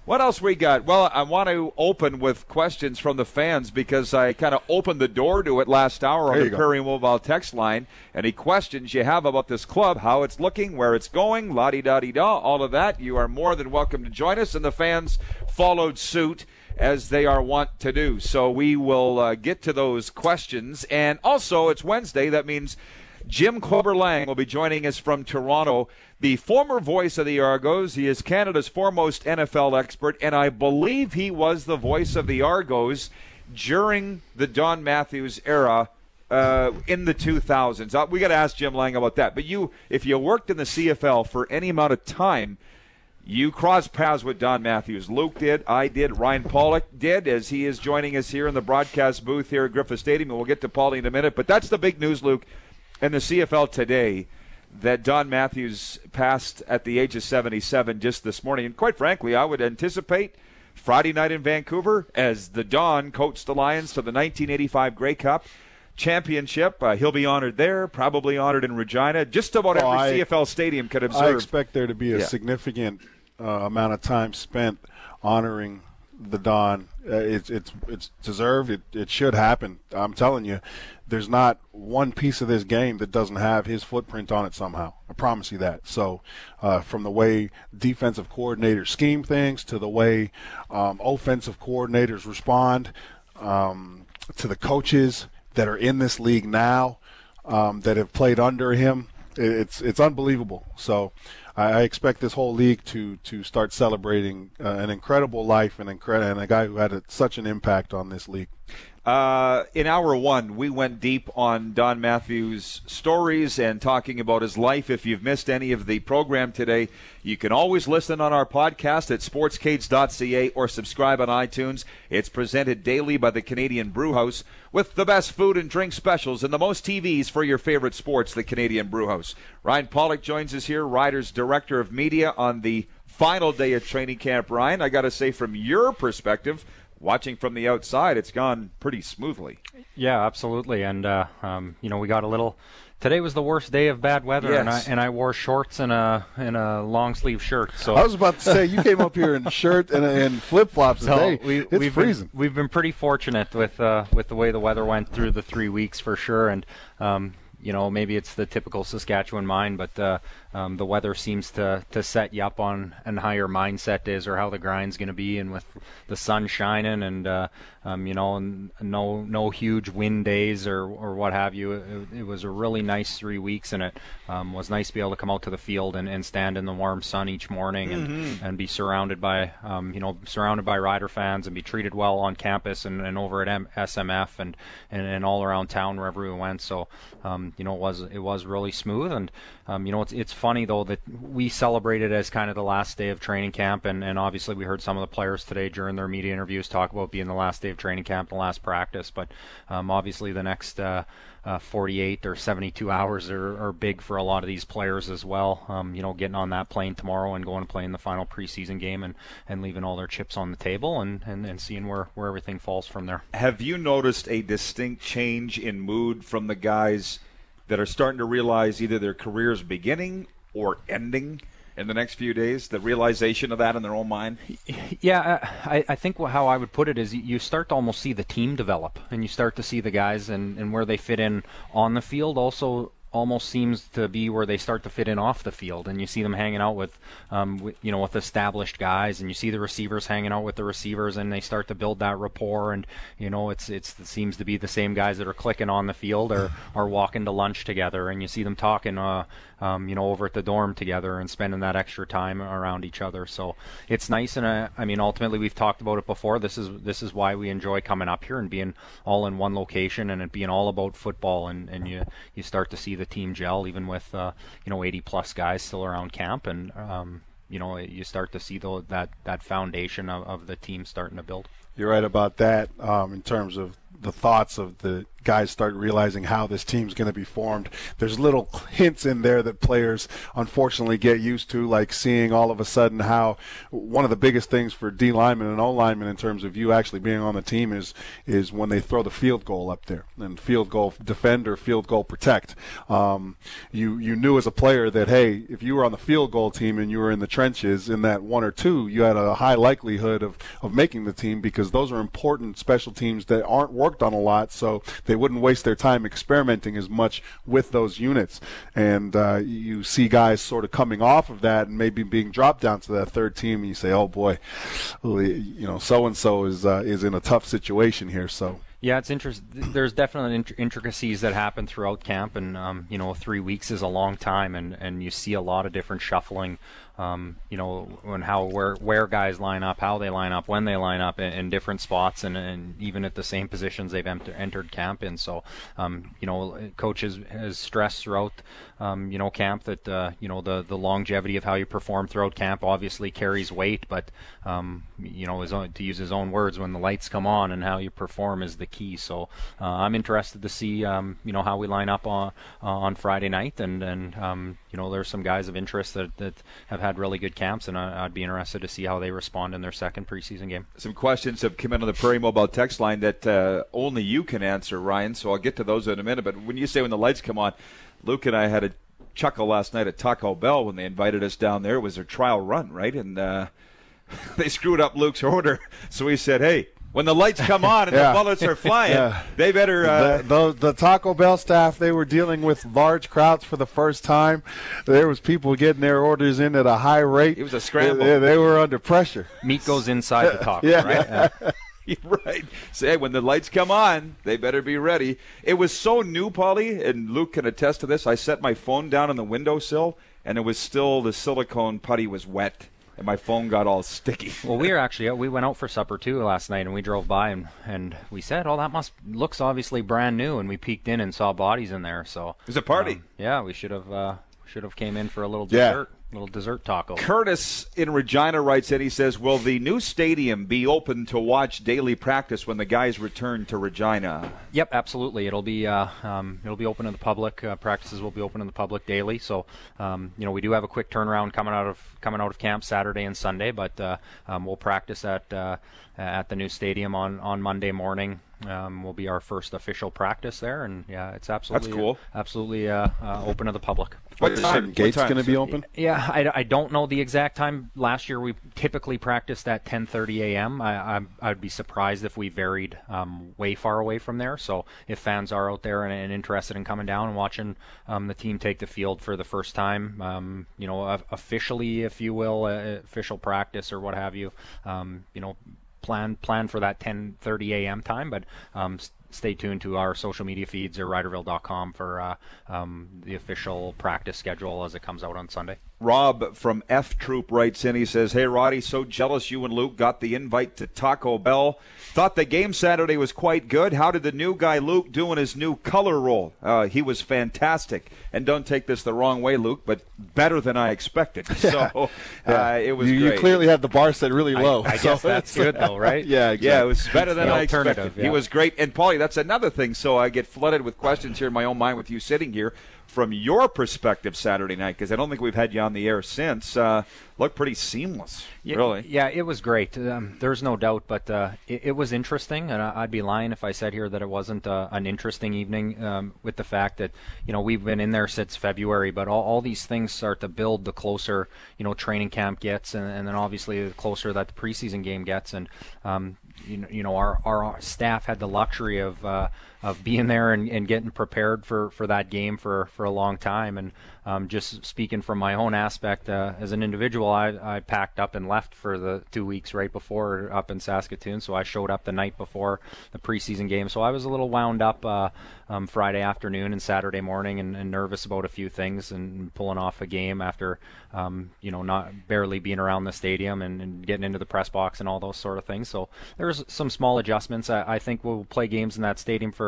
What else we got? Well, I want to open with questions from the fans because I kind of opened the door to it last hour on There the you go. Prairie Mobile text line. Any questions you have about this club, how it's looking, where it's going, la-di-da-di-da, all of that, you are more than welcome to join us. And the fans followed suit as they are wont to do. So we will uh, get to those questions. And also, it's Wednesday. That means Jim Klober-Lang will be joining us from Toronto, the former voice of the Argos. He is Canada's foremost N F L expert, and I believe he was the voice of the Argos during the Don Matthews era uh, in the two thousands. Uh, we got to ask Jim Lang about that. But you, if you worked in the C F L for any amount of time, you crossed paths with Don Matthews. Luke did, I did, Ryan Pollock did, as he is joining us here in the broadcast booth here at Griffith Stadium, and we'll get to Paulie in a minute. But that's the big news, Luke, in the C F L today, that Don Matthews passed at the age of seventy-seven just this morning. And quite frankly, I would anticipate Friday night in Vancouver as the Don coached the Lions to the nineteen eighty-five Grey Cup championship. Uh, he'll be honored there, probably honored in Regina. Just about Well, every I- C F L stadium could observe. I expect there to be a Yeah. significant uh, amount of time spent honoring the Don. Uh, it's it's it's deserved. It it should happen. I'm telling you, there's not one piece of this game that doesn't have his footprint on it somehow. I promise you that. So, uh, from the way defensive coordinators scheme things to the way um, offensive coordinators respond, um, to the coaches that are in this league now um, that have played under him, it, it's it's unbelievable. So. I expect this whole league to to start celebrating uh, an incredible life and, incre- and a guy who had a, such an impact on this league. Uh, in hour one, we went deep on Don Matthews' stories and talking about his life. If you've missed any of the program today, you can always listen on our podcast at sportscades dot c a or subscribe on iTunes. It's presented daily by the Canadian Brewhouse with the best food and drink specials and the most T Vs for your favorite sports, the Canadian Brewhouse. Ryan Pollock joins us here, Riders Director of Media, on the final day of training camp. Ryan, I got to say, from your perspective, watching from the outside, it's gone pretty smoothly. Yeah, absolutely. And, uh, um, you know, we got a little – today was the worst day of bad weather, Yes. and, I, and I wore shorts and a and a long-sleeve shirt. So I was about to say, you came up here in shirt and, and flip-flops so today. we, it's we've freezing. Been, we've been pretty fortunate with uh, with the way the weather went through the three weeks for sure. And, um, you know, maybe it's the typical Saskatchewan mind, but uh, um, the weather seems to, to set you up on, on how your mindset is or how the grind's going to be. And with the sun shining and, uh, um, you know, and no no huge wind days or, or what have you, it, it was a really nice three weeks. And it um, was nice to be able to come out to the field and, and stand in the warm sun each morning and, Mm-hmm. and be surrounded by, um, you know, surrounded by Rider fans and be treated well on campus and, and over at M- S M F and, and, and all around town wherever we went. So, um, you know, it was it was really smooth. And, um, you know, it's it's funny, though, that we celebrated as kind of the last day of training camp. And, and obviously we heard some of the players today during their media interviews talk about being the last day of training camp, the last practice. But um, obviously the next uh, uh, forty-eight or seventy-two hours are, are big for a lot of these players as well. Um, you know, getting on that plane tomorrow and going to play in the final preseason game and, and leaving all their chips on the table and, and, and seeing where, where everything falls from there. Have you noticed a distinct change in mood from the guys that are starting to realize either their career's beginning or ending in the next few days, the realization of that in their own mind? Yeah, I, I think how I would put it is you start to almost see the team develop, and you start to see the guys and, and where they fit in on the field also almost seems to be where they start to fit in off the field, and you see them hanging out with, um, with, you know, with established guys, and you see the receivers hanging out with the receivers, and they start to build that rapport, and you know, it's it's it seems to be the same guys that are clicking on the field or are walking to lunch together, and you see them talking, uh, um, you know, over at the dorm together and spending that extra time around each other. So it's nice, and uh, I mean, ultimately we've talked about it before. This is this is why we enjoy coming up here and being all in one location and it being all about football, and, and you you start to see the team gel, even with uh, you know eighty plus guys still around camp, and um, you know you start to see the, that that foundation of, of the team starting to build. You're right about that um, in terms of the thoughts of the guys start realizing how this team's going to be formed. There's little hints in there that players unfortunately get used to, like seeing all of a sudden how one of the biggest things for D linemen and O linemen in terms of you actually being on the team is is when they throw the field goal up there, and field goal defend or field goal protect. Um, you you knew as a player that, hey, if you were on the field goal team and you were in the trenches in that one or two, you had a high likelihood of, of making the team, because those are important special teams that aren't worked on a lot, so they wouldn't waste their time experimenting as much with those units. And uh, you see guys sort of coming off of that and maybe being dropped down to that third team, and you say, oh boy, you know, so-and-so is uh, is in a tough situation here. So yeah, it's interesting. There's definitely int- intricacies that happen throughout camp, and um, you know, three weeks is a long time, and, and you see a lot of different shuffling. Um, you know, and how where where guys line up, how they line up, when they line up in, in different spots, and, and even at the same positions they've enter, entered camp in. So, um, you know, coach has, has stressed throughout, um, you know, camp that uh, you know the the longevity of how you perform throughout camp obviously carries weight, but um, you know, his own, to use his own words, when the lights come on and how you perform is the key. So, uh, I'm interested to see um, you know, how we line up on uh, on Friday night, and and um, you know, there's some guys of interest that that have had really good camps, and I'd be interested to see how they respond in their second preseason game. Some questions have come in on the Prairie Mobile text line that uh, only you can answer, Ryan, so I'll get to those in a minute. But when you say when the lights come on, Luke and I had a chuckle last night at Taco Bell when they invited us down there. It was their trial run, right? And uh, they screwed up Luke's order, so we said, hey, when the lights come on and yeah. the bullets are flying, yeah. they better... Uh... The, the, the Taco Bell staff, they were dealing with large crowds for the first time. There was people getting their orders in at a high rate. It was a scramble. They, they were under pressure. Meat goes inside the taco, yeah. right? Yeah. You're right. Say, when the lights come on, they better be ready. It was so new, Paulie, and Luke can attest to this. I set my phone down on the windowsill, and it was still, the silicone putty was wet. And my phone got all sticky. Well, we were actually we went out for supper too last night, and we drove by and and we said, "Oh, that must looks obviously brand new." And we peeked in and saw bodies in there. So it was a party. Um, yeah, we should have uh, should have came in for a little yeah. dessert. Little dessert taco. Curtis in Regina writes in, he says, will the new stadium be open to watch daily practice when the guys return to Regina? Yep, absolutely. It'll be uh, um, it'll be open to the public. Uh, practices will be open to the public daily. So, um, you know, we do have a quick turnaround coming out of coming out of camp Saturday and Sunday, but uh, um, we'll practice at uh, at the new stadium on, on Monday morning. Um, will be our first official practice there, and yeah, it's absolutely That's cool. uh, absolutely uh, uh, open to the public. What time? Gates going to be open? Yeah, I, I don't know the exact time. Last year we typically practiced at ten thirty a.m. I, I, I'd be surprised if we varied um, way far away from there. So if fans are out there and, and interested in coming down and watching um, the team take the field for the first time, um, you know, officially, if you will, uh, official practice or what have you, um, you know, plan plan for that ten thirty a.m. time, but um, st- stay tuned to our social media feeds or riderville dot com for uh, um, the official practice schedule as it comes out on Sunday. Rob from F Troop writes in, he says, hey, Roddy, so jealous you and Luke got the invite to Taco Bell. Thought the game Saturday was quite good. How did the new guy Luke do in his new color role? Uh, he was fantastic. And don't take this the wrong way, Luke, but better than I expected. Yeah. So yeah. Uh, it was you, great. You clearly had the bar set really low. I, I so guess that's good, though, right? yeah, exactly. Yeah, it was better than the I expected. alternative, He yeah. was great. And, Paulie, that's another thing. So I get flooded with questions here in my own mind with you sitting here. From your perspective Saturday night, because I don't think we've had you on the air since, uh, looked pretty seamless, yeah, really. Yeah, it was great. Um, there's no doubt, but uh, it, it was interesting, and I'd be lying if I said here that it wasn't uh, an interesting evening um, with the fact that, you know, we've been in there since February, but all, all these things start to build the closer, you know, training camp gets, and, and then obviously the closer that the preseason game gets, and um, you know, you know, our our staff had the luxury of uh, of being there and, and getting prepared for, for that game for, for a long time. And um, just speaking from my own aspect uh, as an individual, I, I packed up and left for the two weeks right before up in Saskatoon. So I showed up the night before the preseason game. So I was a little wound up uh, um, Friday afternoon and Saturday morning, and, and nervous about a few things and pulling off a game after um, you know, not barely being around the stadium and, and getting into the press box and all those sort of things. So there's some small adjustments. I, I think we'll play games in that stadium for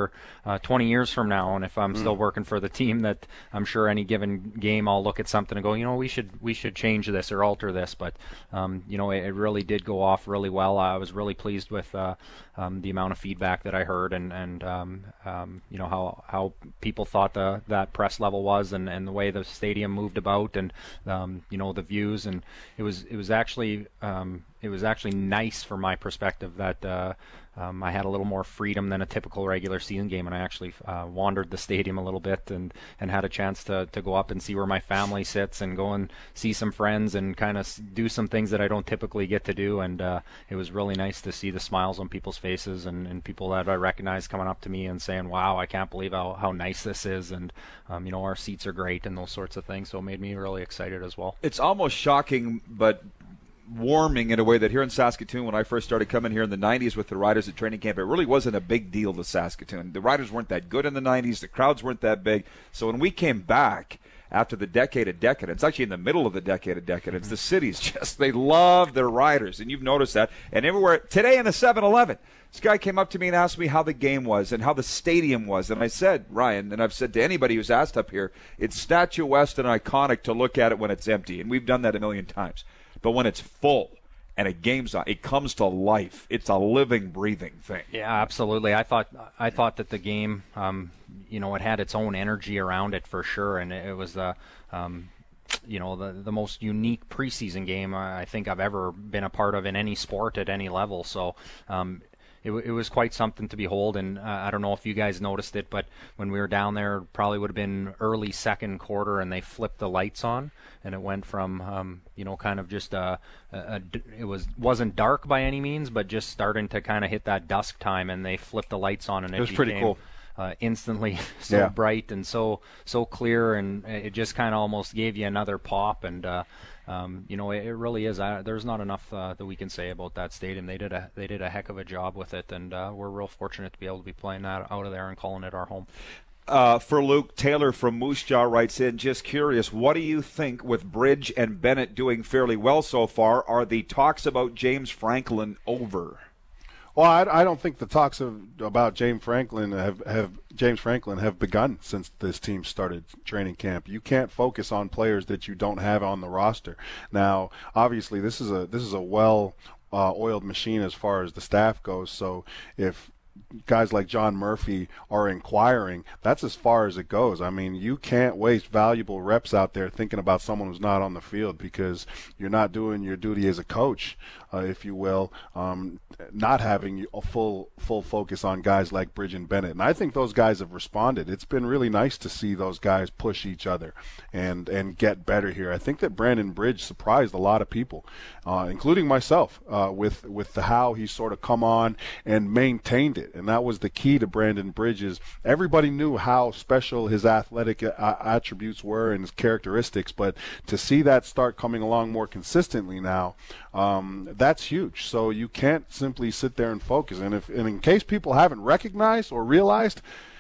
for uh, twenty years from now, and if I'm mm. still working for the team, that I'm sure any given game I'll look at something and go, you know, we should we should change this or alter this. But um, you know, it, it really did go off really well. I was really pleased with uh, um, the amount of feedback that I heard, and and um, um, you know how how people thought the that press level was, and, and the way the stadium moved about, and um, you know the views, and it was it was actually um, it was actually nice from my perspective that uh, um, I had a little more freedom than a typical regular season game, and I actually uh, wandered the stadium a little bit and, and had a chance to, to go up and see where my family sits and go and see some friends and kind of do some things that I don't typically get to do, and uh, it was really nice to see the smiles on people's faces and, and people that I recognized coming up to me and saying, wow, I can't believe how, how nice this is, and um, you know, our seats are great and those sorts of things, so it made me really excited as well. It's almost shocking, but warming in a way that here in Saskatoon, when I first started coming here in the nineties with the Riders at training camp, it really wasn't a big deal to Saskatoon. The Riders weren't that good in the nineties. The crowds weren't that big. So when we came back after the decade of decadence, actually in the middle of the decade of decadence, mm-hmm. the cities just, they love their Riders. And you've noticed that. And everywhere, today in the seven eleven, this guy came up to me and asked me how the game was and how the stadium was. And I said, Ryan, and I've said to anybody who's asked up here, it's statuesque and iconic to look at it when it's empty. And we've done that a million times. But when it's full and a game's on, it comes to life. It's a living, breathing thing. Yeah, absolutely. I thought I thought that the game, um, you know, it had its own energy around it for sure, and it was the, um, you know, the the most unique preseason game I think I've ever been a part of in any sport at any level. So. Um, It, it was quite something to behold, and uh, I don't know if you guys noticed it, but when we were down there, probably would have been early second quarter, and they flipped the lights on, and it went from, um, you know, kind of just a, a, a, it was wasn't dark by any means, but just starting to kind of hit that dusk time, and they flipped the lights on, and it, it was became, pretty cool. Uh, instantly so yeah. bright and so so clear, and it just kind of almost gave you another pop, and. Uh, Um, you know, it, it really is. I, there's not enough uh, that we can say about that stadium. They did a they did a heck of a job with it, and uh, we're real fortunate to be able to be playing that out of there and calling it our home. Uh, for Luke, Taylor from Moose Jaw writes in, just curious, what do you think with Bridge and Bennett doing fairly well so far? Are the talks about James Franklin over? Well, I, I don't think the talks of, about James Franklin have, have James Franklin have begun since this team started training camp. You can't focus on players that you don't have on the roster. Now, obviously, this is a this is a well uh, oiled machine as far as the staff goes. So if guys like John Murphy are inquiring, that's as far as it goes. I mean, you can't waste valuable reps out there thinking about someone who's not on the field, because you're not doing your duty as a coach, uh, if you will, um, not having a full full focus on guys like Bridge and Bennett. And I think those guys have responded. It's been really nice to see those guys push each other and, and get better here. I think that Brandon Bridge surprised a lot of people, uh, including myself, uh, with, with the how he sort of come on and maintained it. And that was the key to Brandon Bridges. Everybody knew how special his athletic uh, attributes were and his characteristics, but to see that start coming along more consistently now, um, that's huge. So you can't simply sit there and focus. And if, and in case people haven't recognized or realized,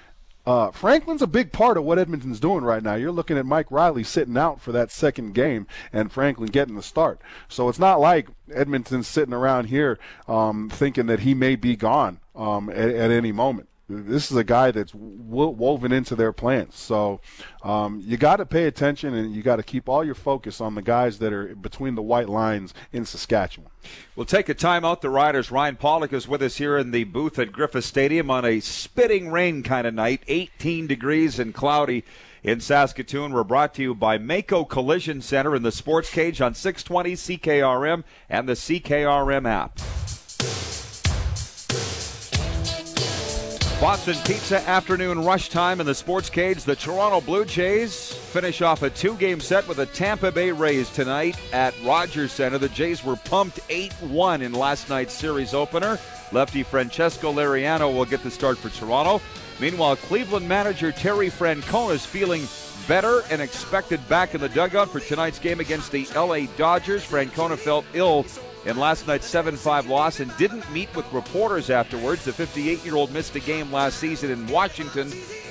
Uh, Franklin's a big part of what Edmonton's doing right now. You're looking at Mike Riley sitting out for that second game and Franklin getting the start. So it's not like Edmonton's sitting around here um, thinking that he may be gone um, at, at any moment. This is a guy that's wo- woven into their plans. So um, you got to pay attention, and you got to keep all your focus on the guys that are between the white lines in Saskatchewan. We'll take a timeout. The Riders. Ryan Pollock is with us here in the booth at Griffith Stadium on a spitting rain kind of night, eighteen degrees and cloudy in Saskatoon. We're brought to you by Mako Collision Center in the Sports Cage on six twenty C K R M and the C K R M app. Boston Pizza afternoon rush time in the Sports Cage. The Toronto Blue Jays finish off a two-game set with the Tampa Bay Rays tonight at Rogers Center. The Jays were pumped eight one in last night's series opener. Lefty Francesco Liriano will get the start for Toronto. Meanwhile, Cleveland manager Terry Francona is feeling better and expected back in the dugout for tonight's game against the L A Dodgers. Francona felt ill in last night's seven five loss and didn't meet with reporters afterwards. The fifty-eight-year-old missed a game last season in Washington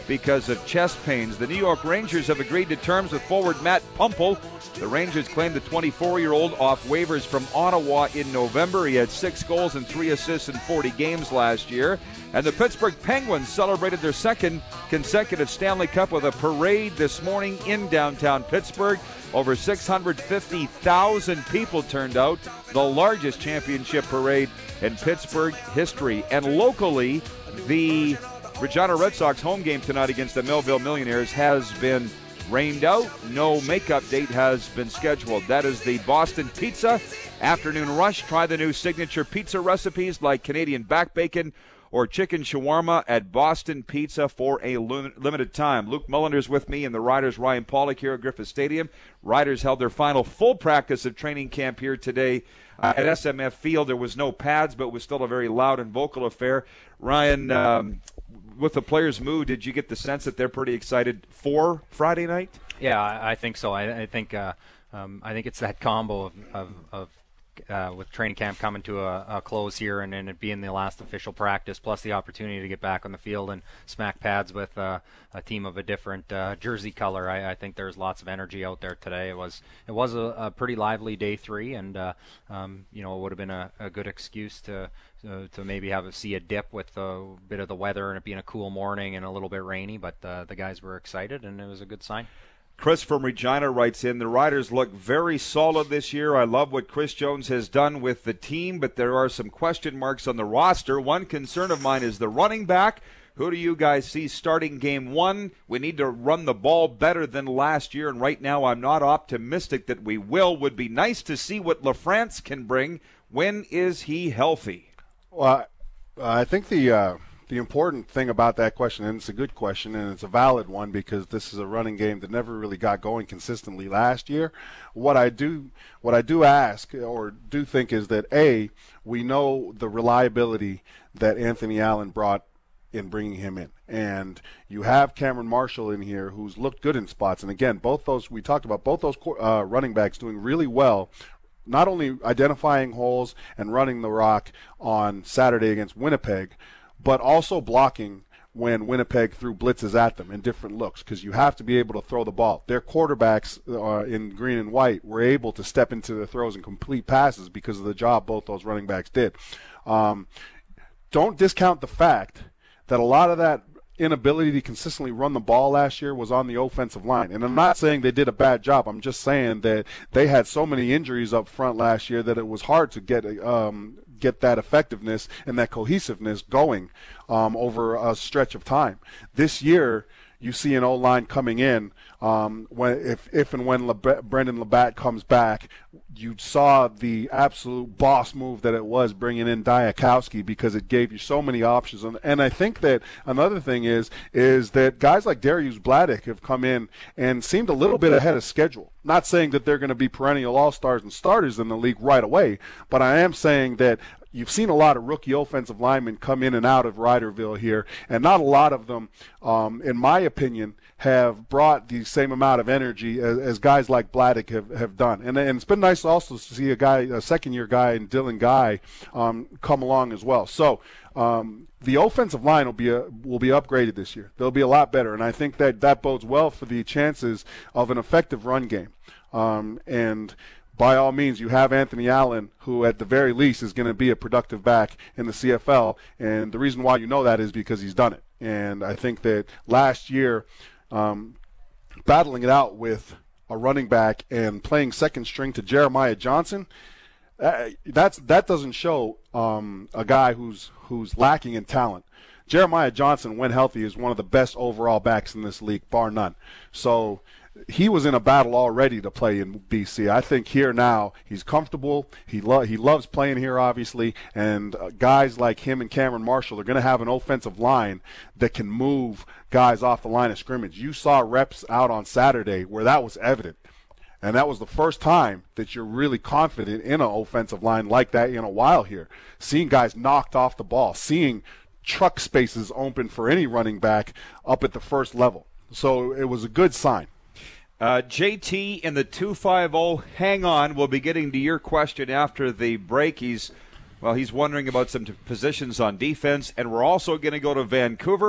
because of chest pains. The New York Rangers have agreed to terms with forward Matt Pumple. The Rangers claimed the twenty-four-year-old off waivers from Ottawa in November. He had six goals and three assists in forty games last year. And the Pittsburgh Penguins celebrated their second consecutive Stanley Cup with a parade this morning in downtown Pittsburgh. Over six hundred fifty thousand people turned out, the largest championship parade in Pittsburgh history. And locally, the Regina Red Sox home game tonight against the Millville Millionaires has been rained out. No makeup date has been scheduled. That is the Boston Pizza Afternoon Rush. Try the new signature pizza recipes like Canadian back bacon or chicken shawarma at Boston Pizza for a limited time. Luke Mullender's with me and the Riders' Ryan Pollock here at Griffith Stadium. Riders held their final full practice of training camp here today uh, at S M F Field. There was no pads, but it was still a very loud and vocal affair. Ryan, um, with the players' mood, did you get the sense that they're pretty excited for Friday night? Yeah, I, I think so. I, I think uh, um, I think it's that combo of, of, of uh, with training camp coming to a, a close here, and then it being the last official practice, plus the opportunity to get back on the field and smack pads with uh, a team of a different uh, jersey color. I, I think there's lots of energy out there today. It was it was a, a pretty lively day three, and uh, um, you know, it would have been a, a good excuse to. Uh, to maybe have a, see a dip with a bit of the weather and it being a cool morning and a little bit rainy, but uh, the guys were excited and it was a good sign. Chris from Regina writes in, the Riders look very solid this year. I love what Chris Jones has done with the team, but there are some question marks on the roster. One concern of mine is the running back. Who do you guys see starting game one? We need to run the ball better than last year, and right now I'm not optimistic that we will. Would be nice to see what LaFrance can bring. When is he healthy? Well, I think the uh, the important thing about that question, and it's a good question, and it's a valid one because this is a running game that never really got going consistently last year. What I do, what I do ask or do think is that A, we know the reliability that Anthony Allen brought in bringing him in, and you have Cameron Marshall in here who's looked good in spots, and again, both those we talked about, both those uh, running backs doing really well. Not only identifying holes and running the rock on Saturday against Winnipeg, but also blocking when Winnipeg threw blitzes at them in different looks, because you have to be able to throw the ball. Their quarterbacks uh, in green and white were able to step into the throws and complete passes because of the job both those running backs did. Um, don't discount the fact that a lot of that inability to consistently run the ball last year was on the offensive line. And I'm not saying they did a bad job. I'm just saying that they had so many injuries up front last year that it was hard to get um, get that effectiveness and that cohesiveness going um, over a stretch of time. This year, you see an O-line coming in. Um, when if, if and when Leb- Brendan Labatt comes back, you saw the absolute boss move that it was bringing in Diakowski because it gave you so many options. And, and I think that another thing is is that guys like Darius Vladeck have come in and seemed a little bit ahead of schedule. Not saying that they're going to be perennial all-stars and starters in the league right away, but I am saying that you've seen a lot of rookie offensive linemen come in and out of Riderville here, and not a lot of them, um, in my opinion, have brought the same amount of energy as, as guys like Vladeck have, have done. And, and it's been nice also to see a guy, a second-year guy in Dylan Guy, um, come along as well. So um, the offensive line will be a, will be upgraded this year. They'll be a lot better, and I think that that bodes well for the chances of an effective run game. Um, and by all means, you have Anthony Allen, who at the very least is going to be a productive back in the C F L. And the reason why you know that is because he's done it. And I think that last year, um, battling it out with a running back and playing second string to Jeremiah Johnson, uh, that's that doesn't show um, a guy who's who's lacking in talent. Jeremiah Johnson, when healthy, is one of the best overall backs in this league, bar none. So he was in a battle already to play in B C. I think here now he's comfortable. He lo- he loves playing here, obviously, and uh, guys like him and Cameron Marshall are going to have an offensive line that can move guys off the line of scrimmage. You saw reps out on Saturday where that was evident, and that was the first time that you're really confident in an offensive line like that in a while here. Seeing guys knocked off the ball, seeing truck spaces open for any running back up at the first level. So it was a good sign. Uh, J T in the two five zero, hang on. We'll be getting to your question after the break. He's, well, he's wondering about some positions on defense, and we're also going to go to Vancouver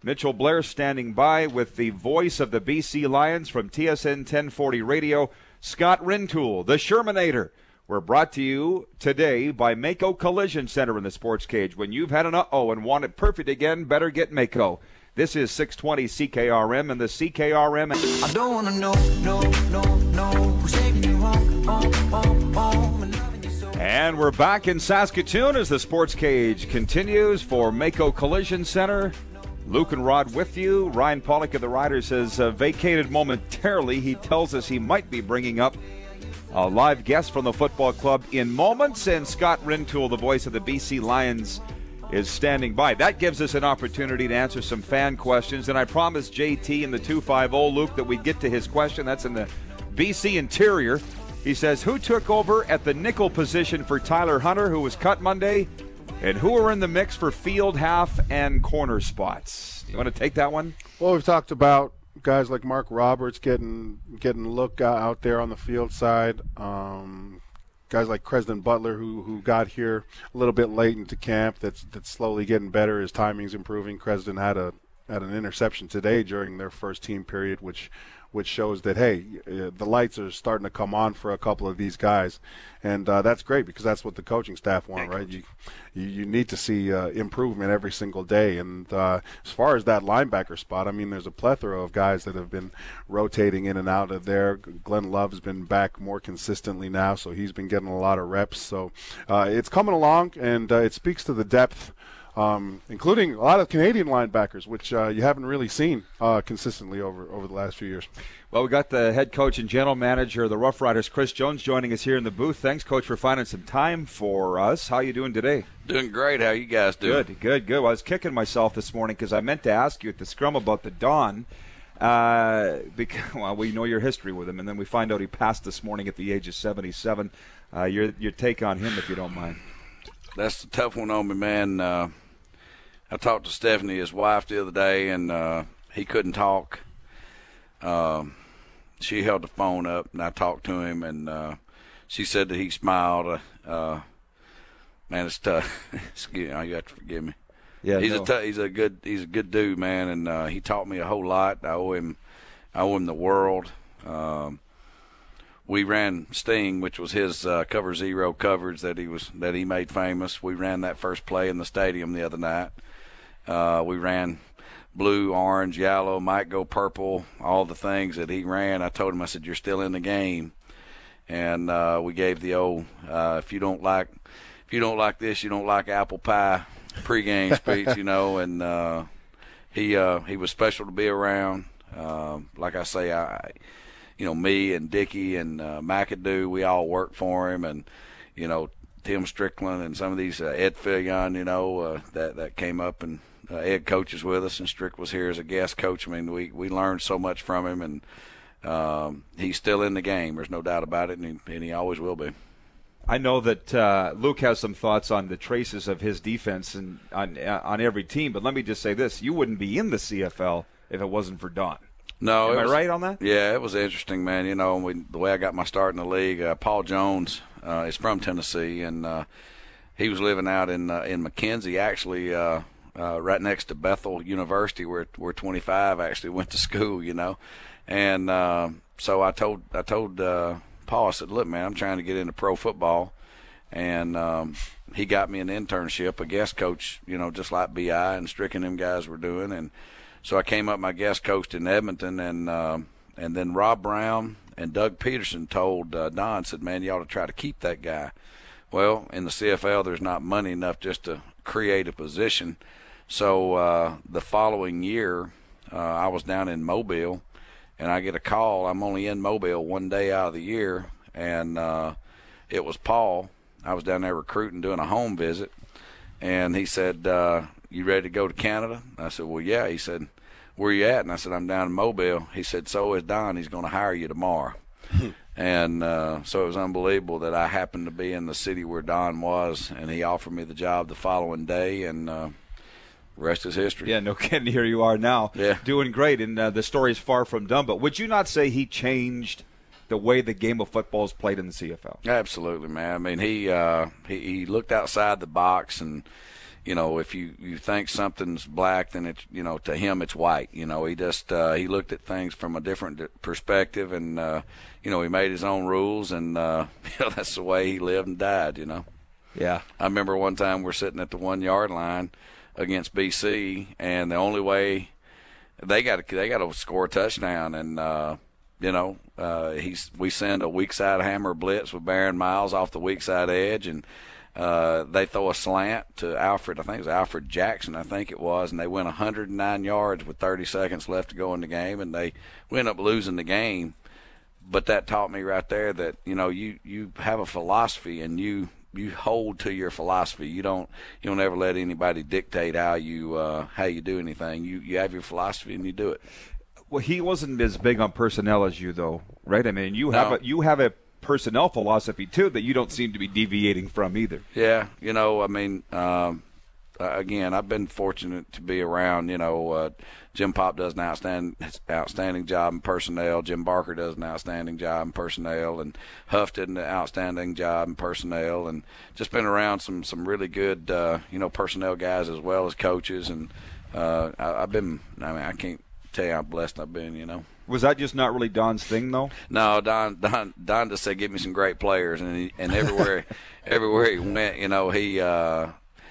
Mitchell Blair standing by with the voice of the B C Lions from T S N ten forty Radio, Scott Rintoul, the Shermanator. We're brought to you today by Mako Collision Center in the Sports Cage. When you've had an uh-oh and want it perfect again, better get Mako. This is six twenty C K R M and the C K R M. I don't want to know, no, no, no, who's taking you home, home, home, home, and loving you so. And we're back in Saskatoon as the Sports Cage continues for Mako Collision Center. Luke and Rod with you. Ryan Pollock of the Riders has uh, vacated momentarily. He tells us he might be bringing up a live guest from the football club in moments. And Scott Rintoul, the voice of the B C Lions, is standing by. That gives us an opportunity to answer some fan questions. And I promised J T in the two five zero, Luke, that we'd get to his question. That's in the B C interior. He says, who took over at the nickel position for Tyler Hunter, who was cut Monday? And who are in the mix for field, half, and corner spots? You want to take that one? Well, we've talked about guys like Mark Roberts getting getting a look out there on the field side. Um, guys like Cresden Butler, who who got here a little bit late into camp, that's that's slowly getting better. His timing's improving. Cresden had a had an interception today during their first team period, which which shows that, hey, uh, the lights are starting to come on for a couple of these guys. And uh, that's great because that's what the coaching staff want, right? You, you you need to see uh, improvement every single day. And uh, as far as that linebacker spot, I mean, there's a plethora of guys that have been rotating in and out of there. Glenn Love's been back more consistently now, so he's been getting a lot of reps. So uh, it's coming along, and uh, it speaks to the depth, Um, including a lot of Canadian linebackers, which uh, you haven't really seen uh, consistently over, over the last few years. Well, we got the head coach and general manager of the Rough Riders, Chris Jones, joining us here in the booth. Thanks, Coach, for finding some time for us. How are you doing today? Doing great. How you guys doing? Good, good, good. Well, I was kicking myself this morning because I meant to ask you at the scrum about the Don. Uh, because, well, we know your history with him, and then we find out he passed this morning at the age of seventy-seven. Uh, your your take on him, if you don't mind. That's the tough one on me, man. Uh, I talked to Stephanie, his wife, the other day, and uh, he couldn't talk. Um, she held the phone up, and I talked to him, and uh, she said that he smiled. Uh, man, it's tough. Excuse me, you have to forgive me. Yeah, he's no. a t- he's a good he's a good dude, man, and uh, he taught me a whole lot. I owe him I owe him the world. Um, we ran Sting, which was his uh, cover zero coverage that he was that he made famous. We ran that first play in the stadium the other night. Uh, we ran blue, orange, yellow, might go purple, all the things that he ran. I told him, I said, you're still in the game. And uh, we gave the old, uh, if you don't like, if you don't like this, you don't like apple pie pregame speech, you know. And uh, he uh, he was special to be around. Uh, like I say, I, you know, me and Dickie and uh, McAdoo, we all worked for him, and you know, Tim Strickland and some of these uh, Ed Fillion, you know, uh, that that came up and. Uh, Ed coaches with us, and Strick was here as a guest coach. I mean, we, we learned so much from him, and um, he's still in the game. There's no doubt about it, and he, and he always will be. I know that uh, Luke has some thoughts on the traces of his defense and on on every team, but let me just say this. You wouldn't be in the C F L if it wasn't for Don. No. Am I was, right on that? Yeah, it was interesting, man. You know, we, the way I got my start in the league, uh, Paul Jones uh, is from Tennessee, and uh, he was living out in, uh, in McKenzie, actually, uh, Uh, right next to Bethel University, where where twenty-five actually went to school, you know, and uh, so I told I told uh, Paul, I said, look, man, I'm trying to get into pro football, and um, he got me an internship, a guest coach, you know, just like B I and Strick and them guys were doing, and so I came up my guest coached in Edmonton, and uh, and then Rob Brown and Doug Peterson told uh, Don, said, man, you ought to try to keep that guy. Well, in the C F L, there's not money enough just to create a position. So uh, the following year, uh, I was down in Mobile, and I get a call. I'm only in Mobile one day out of the year, and uh, it was Paul. I was down there recruiting, doing a home visit, and he said, uh, you ready to go to Canada? I said, well, yeah. He said, where you at? And I said, I'm down in Mobile. He said, so is Don. He's going to hire you tomorrow. And uh, so it was unbelievable that I happened to be in the city where Don was, and he offered me the job the following day, and uh, rest is history. Yeah, no kidding. Here you are now, yeah. doing great, and uh, the story is far from done. But would you not say he changed the way the game of football is played in the C F L? Absolutely, man. I mean, he uh, he, he looked outside the box, and you know, if you, you think something's black, then it's, you know, to him it's white. You know, he just uh, he looked at things from a different perspective, and uh, you know, he made his own rules, and uh, you know, that's the way he lived and died. You know. Yeah. I remember one time we're sitting at the one yard line against B C, and the only way they got to, they got to score a touchdown, and uh, you know, uh, he's we send a weak side hammer blitz with Baron Miles off the weak side edge, and Uh, they throw a slant to Alfred. I think it was Alfred Jackson, I think it was, and they went one hundred nine yards with thirty seconds left to go in the game, and they went up losing the game. But that taught me right there that, you know, you, you have a philosophy, and you you hold to your philosophy. You don't you don't ever let anybody dictate how you uh, how you do anything. You you have your philosophy and you do it. Well, he wasn't as big on personnel as you, though, right? I mean, you have No. a you have a personnel philosophy too that you don't seem to be deviating from either. Yeah, you know, I mean, um, uh, again, I've been fortunate to be around. You know, uh, Jim Pop does an outstanding outstanding job in personnel. Jim Barker does an outstanding job in personnel, and Huff did an outstanding job in personnel, and just been around some some really good uh, you know personnel guys as well as coaches, and uh, I, I've been. I mean, I can't tell you how blessed I've been. You know. Was that just not really Don's thing, though? No, Don Don Don just said, "Give me some great players," and he, and everywhere everywhere he went, you know, he uh,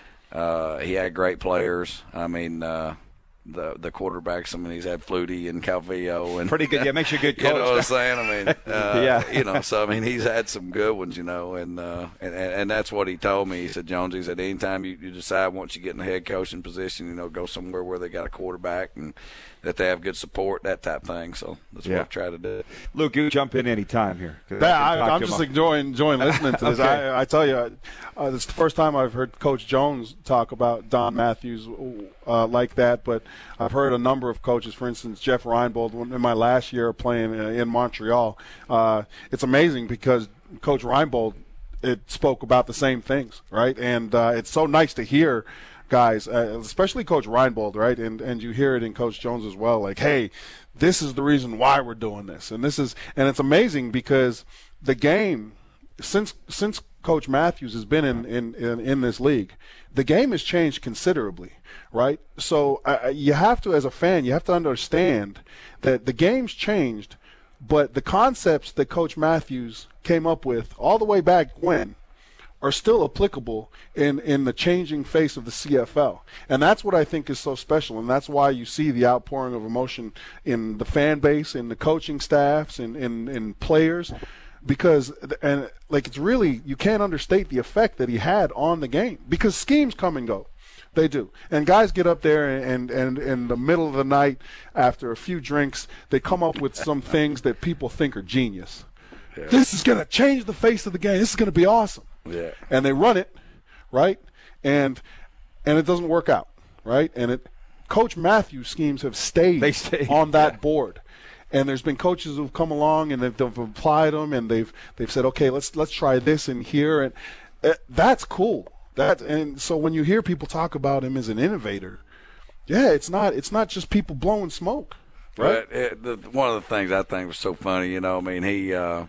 uh, he had great players. I mean, uh, the the quarterbacks. I mean, he's had Flutie and Calvillo, and pretty good. Yeah, makes you a good coach. You know what I'm saying? I mean, uh, yeah, you know. So I mean, he's had some good ones, you know, and uh, and and that's what he told me. He said, Jones, he said, anytime you, you decide once you get in the head coaching position, you know, go somewhere where they got a quarterback and that they have good support, that type of thing. So that's Yeah. what I try to do. Luke, you jump in any time here. 'cause Yeah, I I, can talk I'm to just him. enjoying enjoying listening to this. Okay. I, I tell you, uh, this is the first time I've heard Coach Jones talk about Don Matthews uh, like that. But I've heard a number of coaches, for instance, Jeff Reinbold, when- in my last year playing uh, in Montreal. Uh, it's amazing because Coach Reinbold it spoke about the same things, right? And uh, it's so nice to hear guys, uh, especially Coach Reinbold, right? And and you hear it in Coach Jones as well, like, hey, this is the reason why we're doing this. And this is and it's amazing because the game, since since Coach Matthews has been in, in, in, in this league, the game has changed considerably, right? So uh, you have to, as a fan, you have to understand that the game's changed, but the concepts that Coach Matthews came up with all the way back when are still applicable in, in the changing face of the C F L. And that's what I think is so special, and that's why you see the outpouring of emotion in the fan base, in the coaching staffs, in, in, in players, because and like it's really, you can't understate the effect that he had on the game, because schemes come and go. They do. And guys get up there and, and, and in the middle of the night, after a few drinks, they come up with some things that people think are genius. Yeah. This is going to change the face of the game. This is going to be awesome. Yeah. And they run it, right? And and it doesn't work out, right? And it Coach Matthews' schemes have stayed They stay, on that yeah. board. And there's been coaches who've come along and they've, they've applied them, and they've they've said, okay, let's let's try this in here, and uh, that's cool. That and so when you hear people talk about him as an innovator, yeah, it's not it's not just people blowing smoke, right? But it, the, one of the things I think was so funny, you know, I mean, he uh,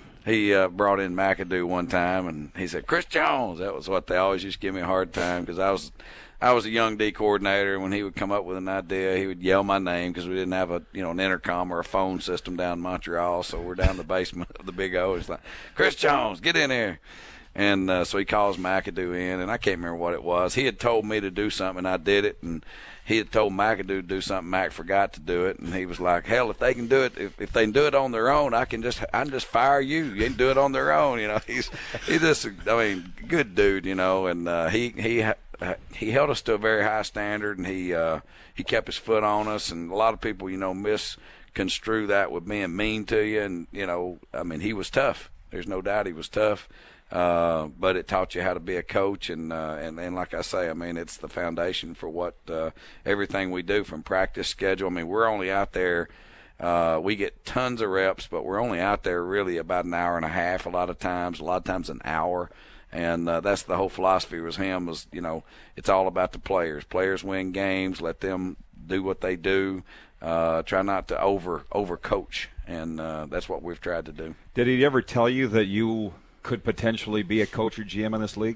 he uh, brought in McAdoo one time, and he said, Chris Jones. That was what they always used to give me a hard time, because I was I was a young D coordinator, and when he would come up with an idea, he would yell my name, because we didn't have a you know an intercom or a phone system down in Montreal, so we're down in the basement of the Big O. It's like, Chris Jones, get in here. And uh, so he calls McAdoo in, and I can't remember what it was. He had told me to do something, and I did it. And he had told McAdoo to do something. Mac forgot to do it, and he was like, "Hell, if they can do it, if, if they can do it on their own, I can just, I can just fire you. You can do it on their own." You know, he's he's just, I mean, good dude, you know. And uh, he he he held us to a very high standard, and he uh, he kept his foot on us. And a lot of people, you know, misconstrue that with being mean to you. And you know, I mean, he was tough. There's no doubt he was tough. Uh, but it taught you how to be a coach, and, uh, and and like I say, I mean, it's the foundation for what uh, everything we do, from practice schedule. I mean, we're only out there, uh, we get tons of reps, but we're only out there really about an hour and a half a lot of times, a lot of times an hour, and uh, that's the whole philosophy was him was, you know, it's all about the players. Players win games, let them do what they do, uh, try not to over over coach, and uh, that's what we've tried to do. Did he ever tell you that you could potentially be a coach or G M in this league?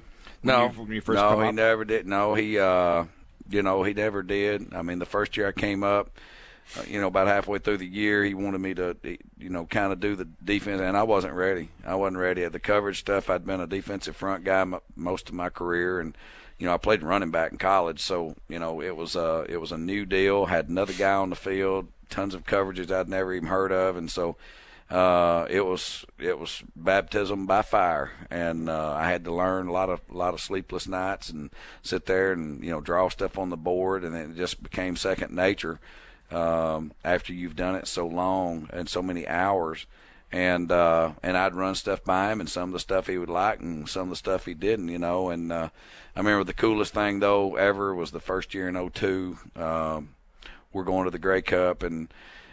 When no, you, when you first no, come he up? never did. No, he, uh, you know, he never did. I mean, the first year I came up, uh, you know, about halfway through the year, he wanted me to, you know, kind of do the defense, and I wasn't ready. I wasn't ready at the coverage stuff. I'd been a defensive front guy m- most of my career, and you know, I played running back in college, so you know, it was uh, it was a new deal. Had another guy on the field, tons of coverages I'd never even heard of, and so. Uh, it was it was baptism by fire, and uh, I had to learn a lot of a lot of sleepless nights and sit there and you know draw stuff on the board, and it just became second nature um, after you've done it so long and so many hours. And uh, and I'd run stuff by him, and some of the stuff he would like, and some of the stuff he didn't, you know. And uh, I remember the coolest thing though ever was the first year in oh two. Um, we're going to the Grey Cup and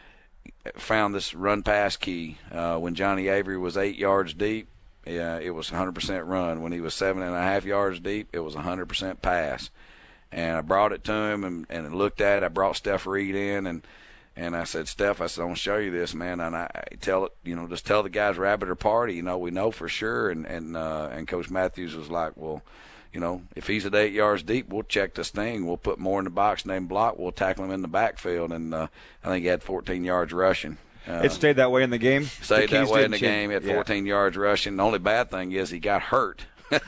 found this run pass key uh, when Johnny Avery was eight yards deep. Yeah, it was one hundred percent run. When he was seven and a half yards deep, it was one hundred percent pass. And I brought it to him and, and looked at it. I brought Steph Reed in and and I said, Steph, I said, I want to show you this, man. And I, I tell it, you know, just tell the guys rabbit or party. You know, we know for sure. And and uh, and Coach Matthews was like, well, you know, if he's at eight yards deep, we'll check this thing. We'll put more in the box than block. We'll tackle him in the backfield. And uh, I think he had fourteen yards rushing. Uh, it stayed that way in the game? Stayed the that way in the change. game. He had fourteen yeah. yards rushing. The only bad thing is he got hurt.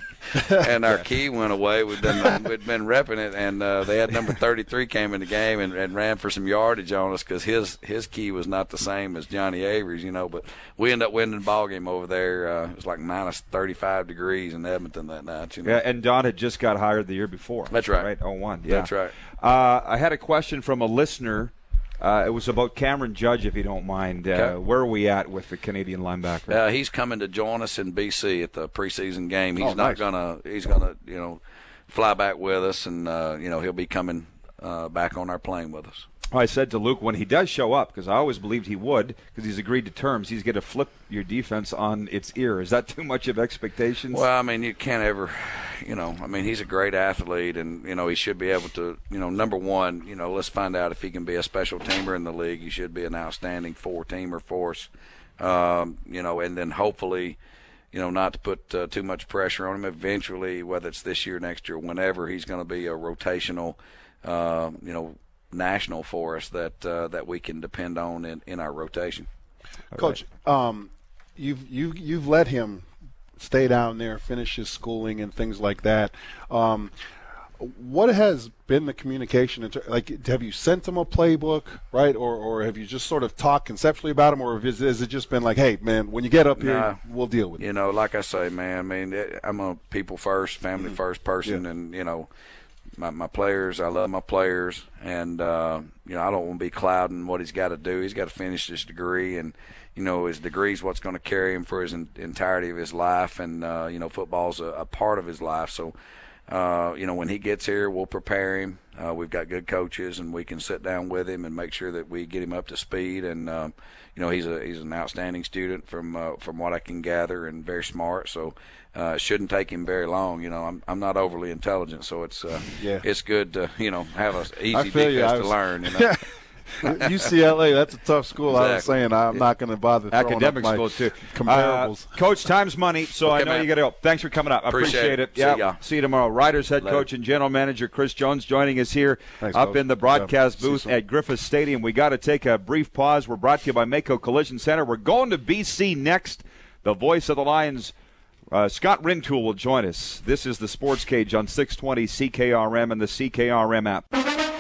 and our key went away. We'd been, we'd been repping it, and uh, they had number thirty-three came in the game and, and ran for some yardage on us because his his key was not the same as Johnny Avery's, you know. But we ended up winning the ball game over there. Uh, it was like minus thirty-five degrees in Edmonton that night. You know? Yeah, and Don had just got hired the year before. That's right. Right, oh one. Yeah. That's right. Uh, I had a question from a listener. Uh, it was about Cameron Judge, if you don't mind. Uh, Okay. Where are we at with the Canadian linebacker? Uh, he's coming to join us in B C at the preseason game. He's Oh, not nice. gonna. He's gonna, you know, fly back with us, and uh, you know he'll be coming uh, back on our plane with us. I said to Luke, when he does show up, because I always believed he would, because he's agreed to terms, he's going to flip your defense on its ear. Is that too much of expectations? Well, I mean, you can't ever, you know, I mean, he's a great athlete, and, you know, he should be able to, you know, number one, you know, let's find out if he can be a special teamer in the league. He should be an outstanding four-teamer for us, um, you know, and then hopefully, you know, not to put uh, too much pressure on him. Eventually, whether it's this year, next year, whenever, he's going to be a rotational, uh, you know, national for us that uh, that we can depend on in, in our rotation. Coach, um, you've you've you've let him stay down there, finish his schooling and things like that. Um, what has been the communication? Inter- like, have you sent him a playbook, right, or or have you just sort of talked conceptually about him, or has, has it just been like, hey, man, when you get up here, Nah, we'll deal with it? You know, like I say, man, I mean, it, I'm a people first, family Mm-hmm. first person, Yeah. and you know. My, my players, I love my players, and uh, you know I don't want to be clouding what he's got to do. He's got to finish this degree, and you know his degree is what's going to carry him for his en- entirety of his life, and uh, you know football's a, a part of his life. So, uh, you know when he gets here, we'll prepare him. Uh, we've got good coaches, and we can sit down with him and make sure that we get him up to speed. And um, you know he's a he's an outstanding student from uh, from what I can gather, and very smart. So. Uh, it shouldn't take him very long. You know, I'm I'm not overly intelligent, so it's uh, Yeah. it's good to you know have an I easy feel you. defense I to was- learn. You know? U C L A, that's a tough school. I was Exactly. saying I'm not going to bother throwing Academic up my school, too. comparables. Uh, Coach, time's money, so Okay, I know man. you got to go. Thanks for coming up. I Appreciate appreciate, it. it. See Yeah. ya. See you tomorrow. Riders head Later. coach and general manager Chris Jones joining us here Thanks, up Coach. in the broadcast Yeah. See you booth soon. at Griffith Stadium. We got to take a brief pause. We're brought to you by Mako Collision Center. We're going to B C next. The voice of the Lions, Uh, Scott Rintoul, will join us. This is the Sports Cage on six twenty C K R M and the C K R M app.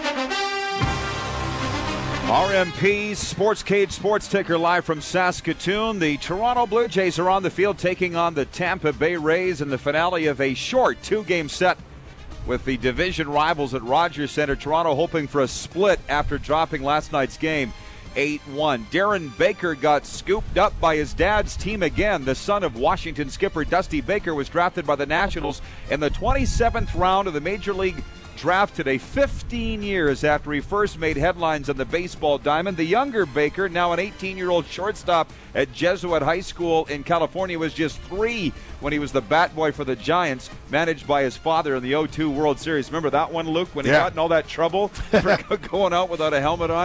R M P's Sports Cage Sports Ticker live from Saskatoon. The Toronto Blue Jays are on the field taking on the Tampa Bay Rays in the finale of a short two-game set with the division rivals at Rogers Centre. Toronto hoping for a split after dropping last night's game eight one. Darren Baker got scooped up by his dad's team again. The son of Washington skipper Dusty Baker was drafted by the Nationals in the twenty-seventh round of the Major League Draft today, fifteen years after he first made headlines on the baseball diamond. The younger Baker, now an eighteen-year-old shortstop at Jesuit High School in California, was just three when he was the bat boy for the Giants, managed by his father in the oh two World Series. Remember that one, Luke, when he Yeah. got in all that trouble for going out without a helmet on?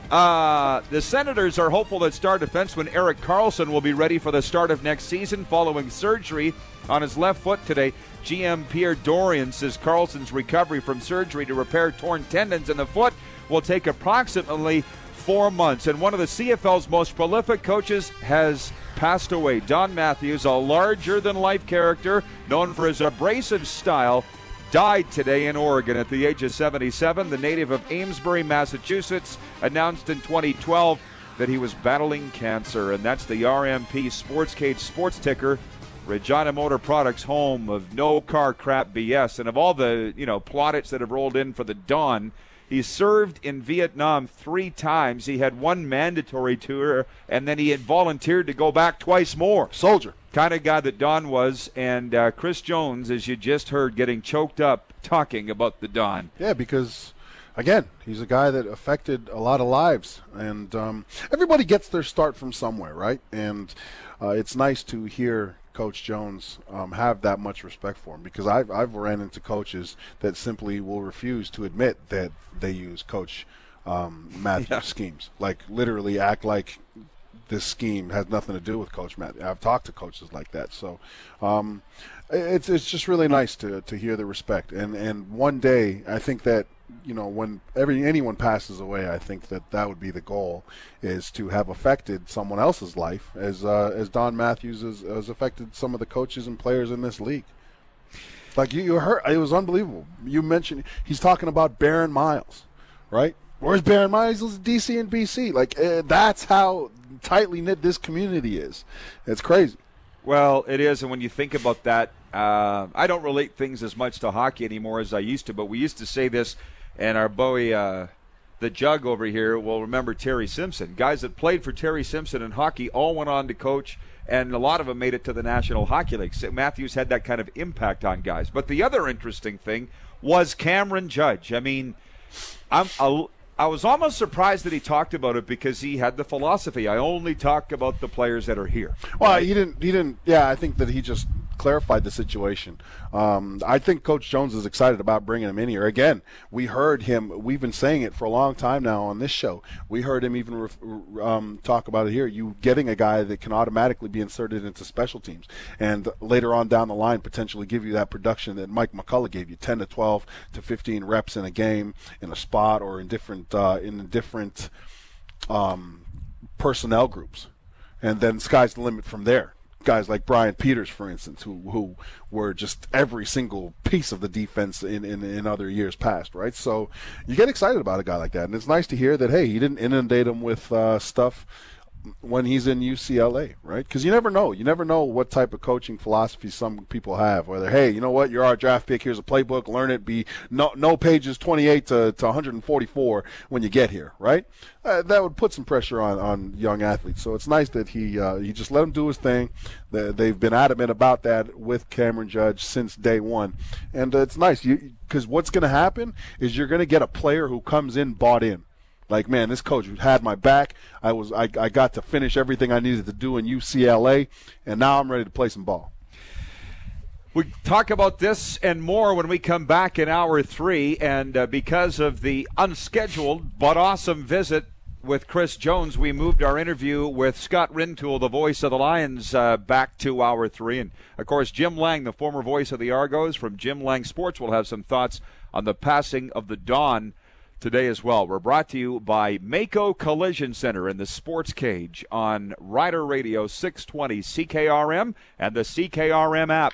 Uh, the Senators are hopeful that star defenseman Erik Karlsson will be ready for the start of next season following surgery on his left foot today. G M Pierre Dorian says Karlsson's recovery from surgery to repair torn tendons in the foot will take approximately four months. And one of the C F L's most prolific coaches has passed away. Don Matthews, a larger-than-life character known for his abrasive style, died today in Oregon at the age of seventy-seven. The native of Amesbury, Massachusetts, announced in twenty twelve that he was battling cancer. And that's the R M P Sports Cage Sports Ticker, Regina Motor Products, home of no car crap B S. And of all the, you know, plaudits that have rolled in for the Don, he served in Vietnam three times. He had one mandatory tour, and then he had volunteered to go back twice more. Soldier. Kind of guy that Don was. And uh, Chris Jones, as you just heard, getting choked up talking about the Don. Yeah, because, again, he's a guy that affected a lot of lives. And um, everybody gets their start from somewhere, right? And uh, it's nice to hear Coach Jones um, have that much respect for him, because I've, I've ran into coaches that simply will refuse to admit that they use Coach um, Matthews' yeah. schemes. Like, literally act like this scheme has nothing to do with Coach Matthews. I've talked to coaches like that. So um, it's it's just really nice to, to hear the respect. And, and one day, I think that, you know, when every anyone passes away, I think that that would be the goal, is to have affected someone else's life as uh, as Don Matthews has, has affected some of the coaches and players in this league. Like you, you heard, it was unbelievable. You mentioned he's talking about Barron Miles, right? Where's Barron Miles? He's D C and B C. Like uh, that's how tightly knit this community is. It's crazy. Well, it is, and when you think about that, uh, I don't relate things as much to hockey anymore as I used to, but we used to say this. And our boy, uh, the Jug over here, will remember Terry Simpson. Guys that played for Terry Simpson in hockey all went on to coach, and a lot of them made it to the National Hockey League. So Matthews had that kind of impact on guys. But the other interesting thing was Cameron Judge. I mean, I'm a, I was almost surprised that he talked about it, because he had the philosophy, I only talk about the players that are here. Well, right? he didn't. He didn't. Yeah, I think that he just clarified the situation. Um, I think Coach Jones is excited about bringing him in here. Again, we heard him, we've been saying it for a long time now on this show. We heard him even ref, um, talk about it here. You getting a guy that can automatically be inserted into special teams, and later on down the line potentially give you that production that Mike McCullough gave you, ten to twelve to fifteen reps in a game, in a spot, or in different, uh, in different um, personnel groups. And then sky's the limit from there. Guys like Brian Peters, for instance, who who were just every single piece of the defense in, in, in other years past, right? So you get excited about a guy like that, and it's nice to hear that, hey, he didn't inundate him with uh, stuff when he's in U C L A, right? Because you never know. You never know what type of coaching philosophy some people have. Whether, hey, you know what, you're our draft pick, here's a playbook, learn it, be no, no pages twenty-eight to, to one forty-four when you get here, right? Uh, that would put some pressure on, on young athletes. So it's nice that he uh, he just let him do his thing. The, they've been adamant about that with Cameron Judge since day one. And uh, it's nice, because what's going to happen is you're going to get a player who comes in bought in. Like, man, this coach had my back. I was I, I got to finish everything I needed to do in U C L A, and now I'm ready to play some ball. We talk about this and more when we come back in hour three, and uh, because of the unscheduled but awesome visit with Chris Jones, we moved our interview with Scott Rintoul, the voice of the Lions, uh, back to hour three. And, of course, Jim Lang, the former voice of the Argos from Jim Lang Sports, will have some thoughts on the passing of the Don today as well. We're brought to you by Mako Collision Center in the Sports Cage on Rider Radio six twenty C K R M and the C K R M app.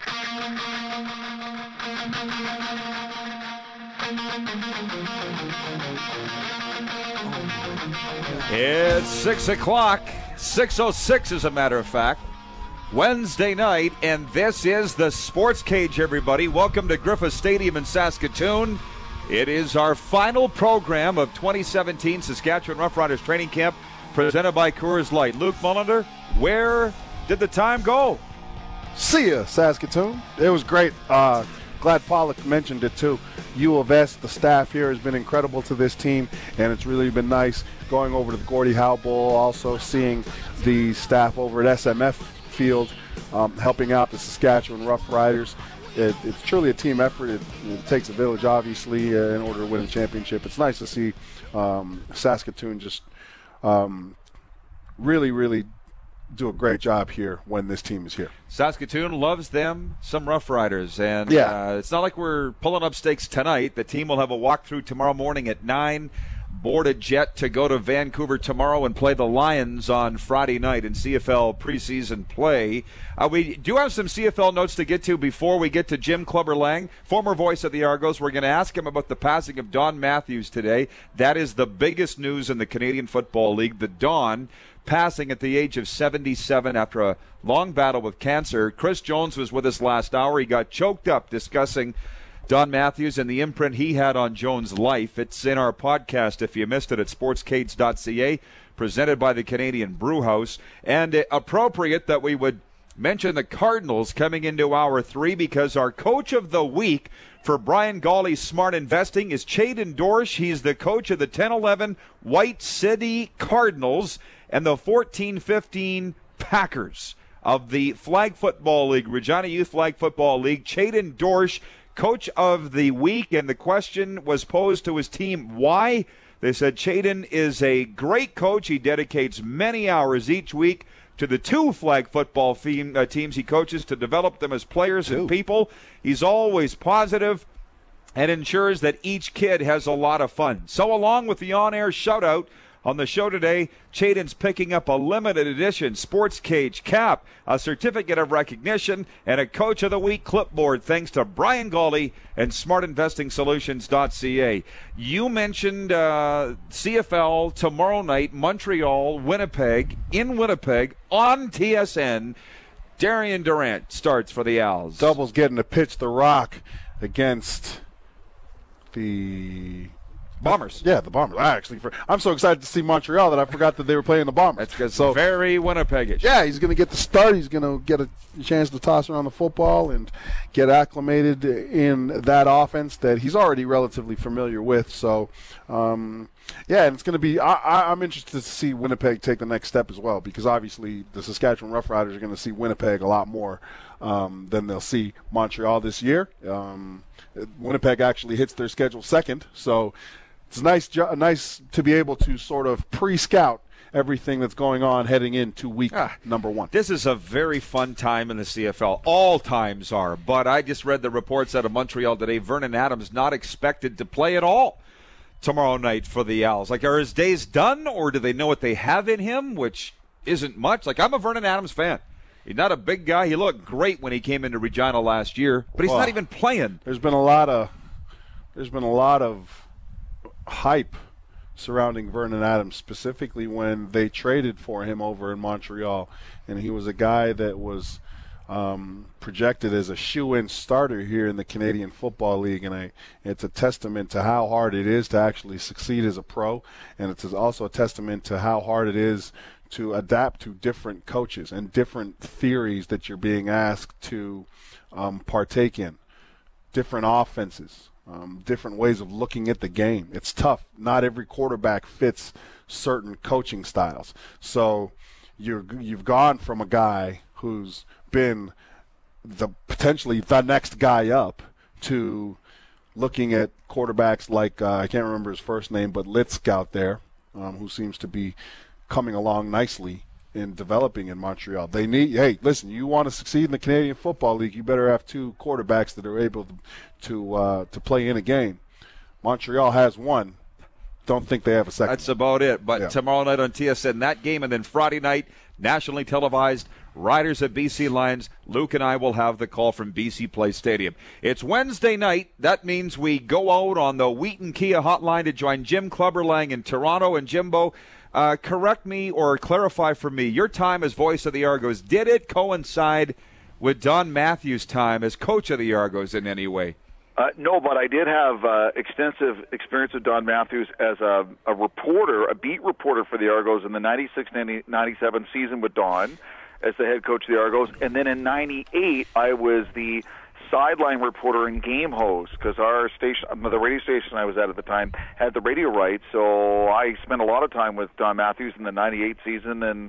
It's six o'clock, six oh six as a matter of fact, Wednesday night, and this is the Sports Cage, everybody. Welcome to Griffith Stadium in Saskatoon. It is our final program of twenty seventeen Saskatchewan Roughriders Training Camp, presented by Coors Light. Luke Mullender, where did the time go? See ya, Saskatoon. It was great. Uh, glad Pollock mentioned it, too. U of S, the staff here has been incredible to this team, and it's really been nice going over to the Gordie Howe Bowl, also seeing the staff over at S M F Field um, helping out the Saskatchewan Roughriders. It, it's truly a team effort. It, it takes a village, obviously, uh, in order to win a championship. It's nice to see um, Saskatoon just um, really, really do a great job here when this team is here. Saskatoon loves them some Rough Riders, and yeah. uh, it's not like we're pulling up stakes tonight. The team will have a walkthrough tomorrow morning at nine. Board a jet to go to Vancouver tomorrow and play the Lions on Friday night in C F L preseason play. Uh, we do have some C F L notes to get to before we get to Jim Clubber-Lang, former voice of the Argos. We're going to ask him about the passing of Don Matthews today. That is the biggest news in the Canadian Football League. The Don passing at the age of seventy-seven after a long battle with cancer. Chris Jones was with us last hour. He got choked up discussing Don Matthews and the imprint he had on Jones' life. It's in our podcast if you missed it at sportscades dot c a, presented by the Canadian Brew House. And uh, appropriate that we would mention the Cardinals coming into hour three, because our coach of the week for Brian Gawley's Smart Investing is Chayden Dorsch. He's the coach of the ten eleven White City Cardinals and the fourteen fifteen Packers of the Flag Football League, Regina Youth Flag Football League. Chayden Dorsch, coach of the week, and the question was posed to his team, why? They said Chayden is a great coach. He dedicates many hours each week to the two flag football theme, uh, teams he coaches to develop them as players two. and people. He's always positive and ensures that each kid has a lot of fun. So along with the on-air shout-out, on the show today, Chayden's picking up a limited edition Sports Cage cap, a certificate of recognition, and a Coach of the Week clipboard thanks to Brian Gawley and smart investing solutions dot c a. You mentioned uh, C F L tomorrow night, Montreal, Winnipeg, in Winnipeg, on T S N. Darian Durant starts for the Owls. Double's getting to pitch the rock against the Bombers. Yeah, the Bombers. I actually, I'm so excited to see Montreal that I forgot that they were playing the Bombers. That's because so very Winnipegish. Yeah, he's going to get the start. He's going to get a chance to toss around the football and get acclimated in that offense that he's already relatively familiar with. So, um, yeah, and it's going to be. I, I, I'm interested to see Winnipeg take the next step as well, because obviously the Saskatchewan Roughriders are going to see Winnipeg a lot more um, than they'll see Montreal this year. Um, Winnipeg actually hits their schedule second, so. It's nice, nice to be able to sort of pre-scout everything that's going on heading into week ah, number one. This is a very fun time in the C F L. All times are. But I just read the reports out of Montreal today. Vernon Adams not expected to play at all tomorrow night for the Owls. Like, are his days done, or do they know what they have in him, which isn't much? Like, I'm a Vernon Adams fan. He's not a big guy. He looked great when he came into Regina last year, but he's well, not even playing. There's been a lot of there's been a lot of hype surrounding Vernon Adams, specifically when they traded for him over in Montreal, and he was a guy that was um, projected as a shoe-in starter here in the Canadian Football League, and I, it's a testament to how hard it is to actually succeed as a pro, and it's also a testament to how hard it is to adapt to different coaches and different theories that you're being asked to um, partake in, different offenses. Um, different ways of looking at the game. It's tough. Not every quarterback fits certain coaching styles. So you're, you've gone from a guy who's been the potentially the next guy up to looking at quarterbacks like, uh, I can't remember his first name, but Litzk out there, um, who seems to be coming along nicely in developing in Montreal. They need, hey, listen, you want to succeed in the Canadian Football League, you better have two quarterbacks that are able to to, uh, to play in a game. Montreal has one. Don't think they have a second. That's about it. But yeah. Tomorrow night on T S N, that game, and then Friday night, nationally televised, Riders at B C Lions. Luke and I will have the call from B C Place Stadium. It's Wednesday night. That means we go out on the Wheaton Kia hotline to join Jim Clubber-Lang in Toronto. And Jimbo, Uh, correct me or clarify for me, your time as voice of the Argos, did it coincide with Don Matthews' time as coach of the Argos in any way? Uh, no, but I did have uh, extensive experience with Don Matthews as a, a reporter, a beat reporter for the Argos in the ninety-six ninety-seven season with Don as the head coach of the Argos. And then in ninety-eight, I was the sideline reporter and game host, because our station, the radio station I was at at the time, had the radio rights. So I spent a lot of time with Don Matthews in the ninety-eight season, and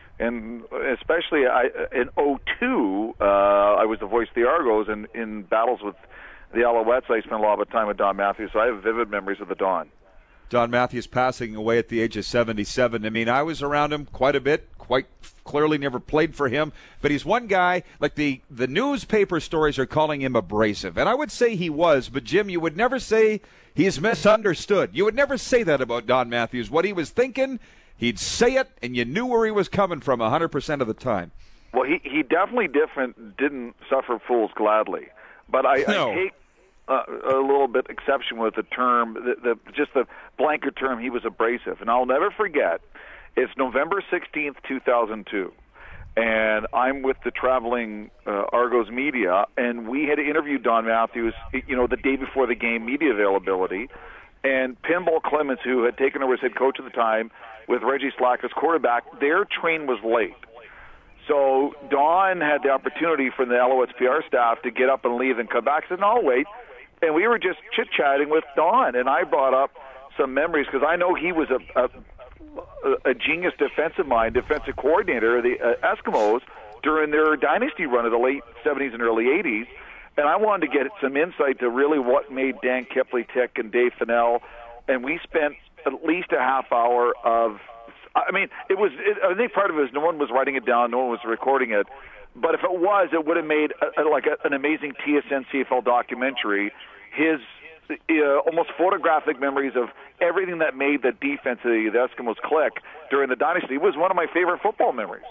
and especially I, in oh two, uh, I was the voice of the Argos, and in battles with the Alouettes, I spent a lot of time with Don Matthews. So I have vivid memories of the Don. Don Matthews passing away at the age of seventy-seven. I mean, I was around him quite a bit, quite clearly never played for him, but he's one guy, like the, the newspaper stories are calling him abrasive, and I would say he was, but Jim, you would never say he's misunderstood. You would never say that about Don Matthews. What he was thinking, he'd say it, and you knew where he was coming from one hundred percent of the time. Well, he, he definitely different, didn't suffer fools gladly, but I, no. I take uh, a little bit exception with the term, the, the just the blanket term, he was abrasive. And I'll never forget, it's November sixteenth, two thousand two, and I'm with the traveling uh, Argos media, and we had interviewed Don Matthews, you know, the day before the game, media availability, and Pinball Clemens, who had taken over as head coach at the time, with Reggie Slack as quarterback, their train was late. So Don had the opportunity from the Alouettes P R staff to get up and leave and come back. I said, no, I'll wait. And we were just chit-chatting with Don, and I brought up some memories because I know he was a, a, a genius defensive mind, defensive coordinator of the uh, Eskimos during their dynasty run of the late seventies and early eighties. And I wanted to get some insight to really what made Dan Kipley tick and Dave Fennell. And we spent at least a half hour of I mean, it was. It, I think part of it is no one was writing it down, no one was recording it. But if it was, it would have made a, a, like a, an amazing T S N C F L documentary. His uh, almost photographic memories of everything that made the defense of the, the Eskimos click during the dynasty was one of my favorite football memories.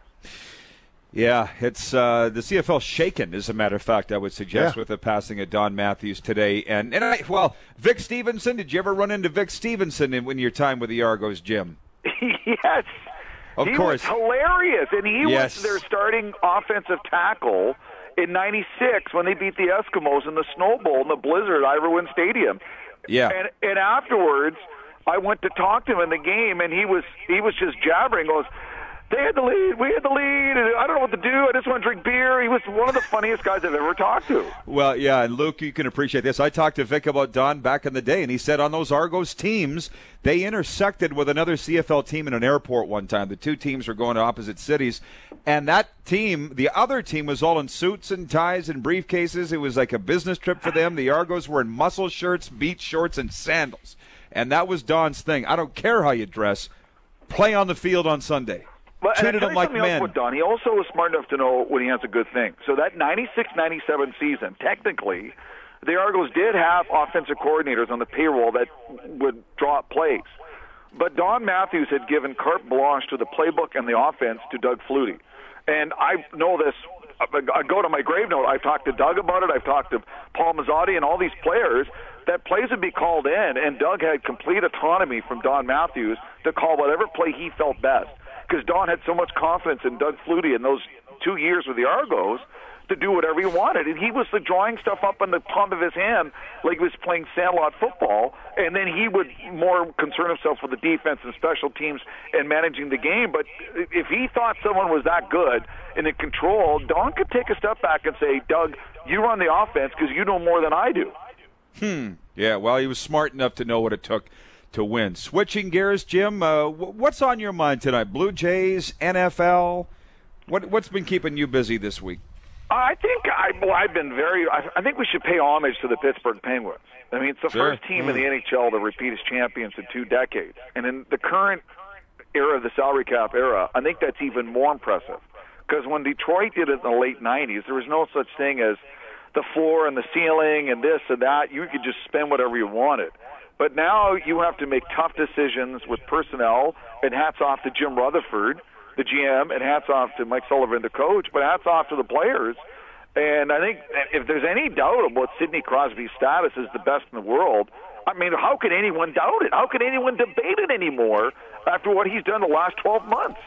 Yeah, it's uh, the C F L shaken, as a matter of fact, I would suggest, yeah. with the passing of Don Matthews today. And, and I, well, Vic Stevenson, did you ever run into Vic Stevenson in, in your time with the Argos, Jim? Yes. Of he course. was hilarious, and he yes. was their starting offensive tackle in ninety-six when they beat the Eskimos in the Snow Bowl in the blizzard at Ivor Wynn Stadium. Yeah. And, and afterwards, I went to talk to him in the game, and he was he was just jabbering, goes, they had the lead, we had the lead, and I don't know what to do, I just want to drink beer. He was one of the funniest guys I've ever talked to. Well, yeah, and Luke, you can appreciate this. I talked to Vic about Don back in the day, and he said on those Argos teams, they intersected with another C F L team in an airport one time. The two teams were going to opposite cities, and that team, the other team, was all in suits and ties and briefcases. It was like a business trip for them. The Argos were in muscle shirts, beach shorts, and sandals, and that was Don's thing. I don't care how you dress. Play on the field on Sunday. But, treated them like men. With Don, he also was smart enough to know when he has a good thing. So that ninety-six ninety-seven season, technically, the Argos did have offensive coordinators on the payroll that would draw up plays. But Don Matthews had given carte blanche to the playbook and the offense to Doug Flutie. And I know this. I go to my grave note. I've talked to Doug about it. I've talked to Paul Mazzotti and all these players that plays would be called in, and Doug had complete autonomy from Don Matthews to call whatever play he felt best. Because Don had so much confidence in Doug Flutie in those two years with the Argos to do whatever he wanted. And he was the drawing stuff up in the palm of his hand like he was playing sandlot football, and then he would more concern himself with the defense and special teams and managing the game. But if he thought someone was that good and in control, Don could take a step back and say, Doug, you run the offense because you know more than I do. Hmm. Yeah, well, he was smart enough to know what it took to win. Switching gears, Jim, uh, what's on your mind tonight? Blue Jays, N F L? What, what's been keeping you busy this week? I think I, well, I've been very. I, I think we should pay homage to the Pittsburgh Penguins. I mean, it's the sure. first team mm. in the N H L to repeat as champions in two decades, and in the current era of the salary cap era, I think that's even more impressive. Because when Detroit did it in the late nineties, there was no such thing as the floor and the ceiling and this and that. You could just spend whatever you wanted. But now you have to make tough decisions with personnel, and hats off to Jim Rutherford, the G M, and hats off to Mike Sullivan, the coach, but hats off to the players. And I think if there's any doubt about Sidney Crosby's status as the best in the world, I mean, how can anyone doubt it? How can anyone debate it anymore after what he's done the last twelve months?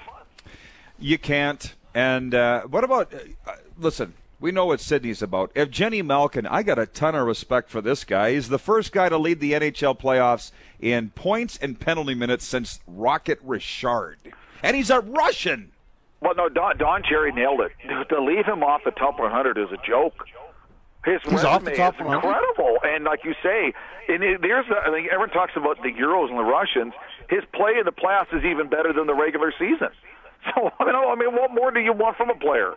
You can't. And uh, what about, uh, listen, we know what Sidney's about. If Jenny Malkin, I got a ton of respect for this guy. He's the first guy to lead the N H L playoffs in points and penalty minutes since Rocket Richard. And he's a Russian. Well, no, Don, Don Cherry nailed it. To leave him off the top one hundred is a joke. His he's off the top is incredible. And like you say, and it, there's a, I think everyone talks about the Euros and the Russians. His play in the playoffs is even better than the regular season. So, I mean, I mean, what more do you want from a player?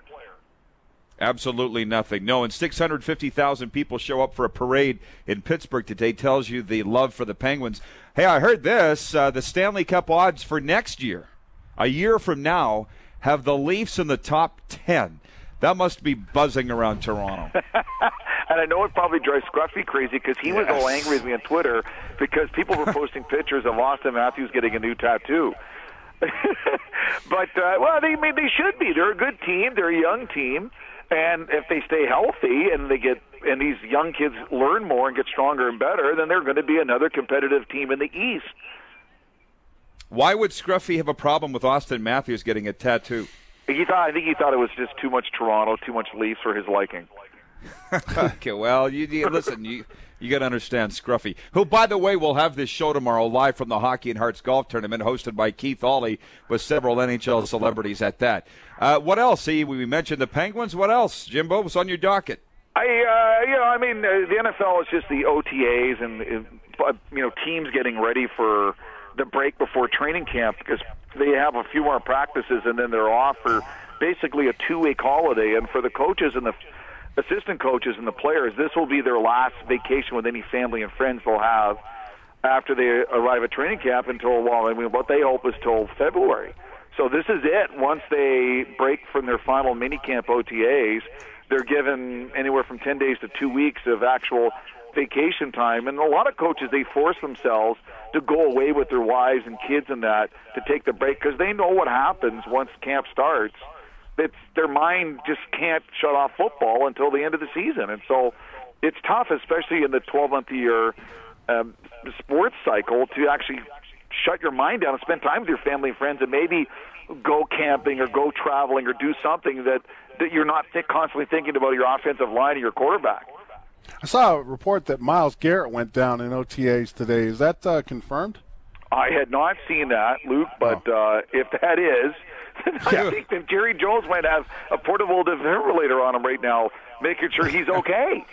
Absolutely nothing. No, and six hundred fifty thousand people show up for a parade in Pittsburgh today tells you the love for the Penguins. Hey, I heard this. Uh, the Stanley Cup odds for next year, a year from now, have the Leafs in the top ten. That must be buzzing around Toronto. And I know it probably drives Scruffy crazy because he yes. was all angry with me on Twitter because people were posting pictures of Austin Matthews getting a new tattoo. But, uh, well, they, they should be. They're a good team. They're a young team. And if they stay healthy and they get and these young kids learn more and get stronger and better, then they're going to be another competitive team in the East. Why would Scruffy have a problem with Austin Matthews getting a tattoo? He thought, I think he thought it was just too much Toronto, too much Leafs for his liking. Okay, well, you, you listen, you you got to understand Scruffy, who, by the way, will have this show tomorrow live from the Hockey and Hearts Golf Tournament hosted by Keith Hawley with several N H L celebrities at that. Uh, what else? See, we mentioned the Penguins. What else, Jimbo? What's on your docket? I, uh, you know, I mean, uh, the N F L is just the O T As and, uh, you know, teams getting ready for the break before training camp because they have a few more practices and then they're off for basically a two-week holiday. And for the coaches and the assistant coaches and the players, this will be their last vacation with any family and friends they'll have after they arrive at training camp until, well, I mean, what they hope is till February. So this is it. Once they break from their final minicamp O T As, they're given anywhere from ten days to two weeks of actual vacation time. And a lot of coaches, they force themselves to go away with their wives and kids and that to take the break because they know what happens once camp starts. It's, their mind just can't shut off football until the end of the season. And so it's tough, especially in the twelve-month-a-year um, sports cycle, to actually shut your mind down and spend time with your family and friends and maybe go camping or go traveling or do something that, that you're not th- constantly thinking about your offensive line or your quarterback. I saw a report that Myles Garrett went down in O T As today. Is that uh, confirmed? I had not seen that, Luke, but oh. uh, if that is, I think that Jerry Jones might have a portable defibrillator on him right now, making sure he's okay.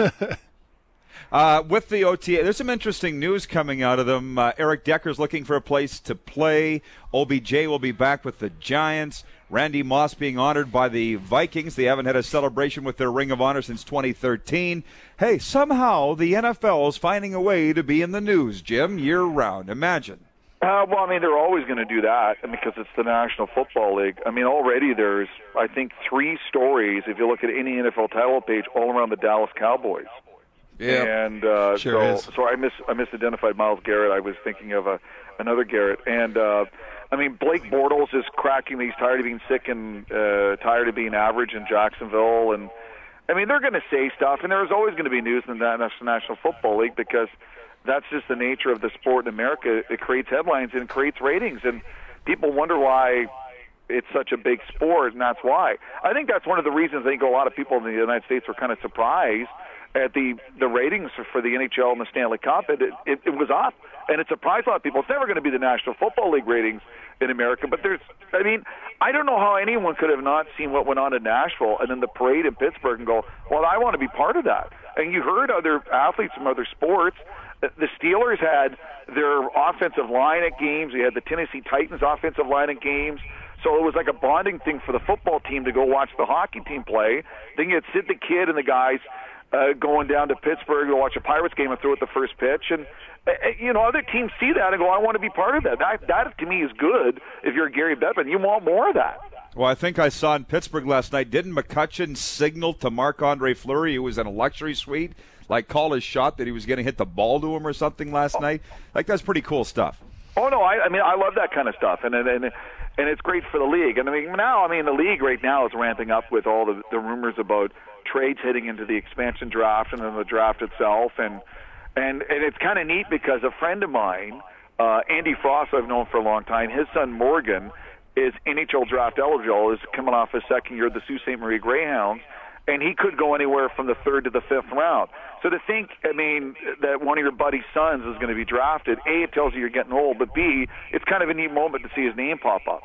uh, with the O T A, there's some interesting news coming out of them. Uh, Eric Decker's looking for a place to play. O B J will be back with the Giants. Randy Moss being honored by the Vikings. They haven't had a celebration with their Ring of Honor since twenty thirteen. Hey, somehow the N F L is finding a way to be in the news, Jim, year-round. Imagine. Uh, well, I mean, they're always going to do that because it's the National Football League. I mean, already there's, I think, three stories, if you look at any N F L title page, all around the Dallas Cowboys. Yeah, and uh, sure so, so I mis I misidentified Myles Garrett. I was thinking of a, another Garrett. And, uh, I mean, Blake Bortles is cracking. He's tired of being sick and uh, tired of being average in Jacksonville. And, I mean, they're going to say stuff, and there's always going to be news in the National Football League because that's just the nature of the sport in America. It creates headlines and it creates ratings, and people wonder why it's such a big sport, and that's why. I think that's one of the reasons I think a lot of people in the United States were kind of surprised at the, the ratings for the N H L and the Stanley Cup. It, it, it was up, and it surprised a lot of people. It's never going to be the National Football League ratings in America, but there's, I mean, I don't know how anyone could have not seen what went on in Nashville and then the parade in Pittsburgh and go, well, I want to be part of that. And you heard other athletes from other sports. The Steelers had their offensive line at games. We had the Tennessee Titans offensive line at games. So it was like a bonding thing for the football team to go watch the hockey team play. Then you'd sit the kid and the guys uh, going down to Pittsburgh to watch a Pirates game and throw at the first pitch. And, uh, you know, other teams see that and go, I want to be part of that. That, that to me, is good if you're Gary Bettman. You want more of that. Well, I think I saw in Pittsburgh last night, didn't McCutcheon signal to Marc-Andre Fleury, who was in a luxury suite, like call his shot that he was going to hit the ball to him or something last oh. night? Like, that's pretty cool stuff. Oh, no, I, I mean, I love that kind of stuff, and, and, and, and it's great for the league. And I mean, now, I mean, the league right now is ramping up with all the, the rumors about trades heading into the expansion draft and then the draft itself. And, and, and it's kind of neat because a friend of mine, uh, Andy Frost, I've known for a long time, his son Morgan is N H L draft eligible, is coming off his second year of the Sault Ste. Marie Greyhounds, and he could go anywhere from the third to the fifth round. So to think, I mean, that one of your buddy's sons is going to be drafted, A, it tells you you're getting old, but B, it's kind of a neat moment to see his name pop up.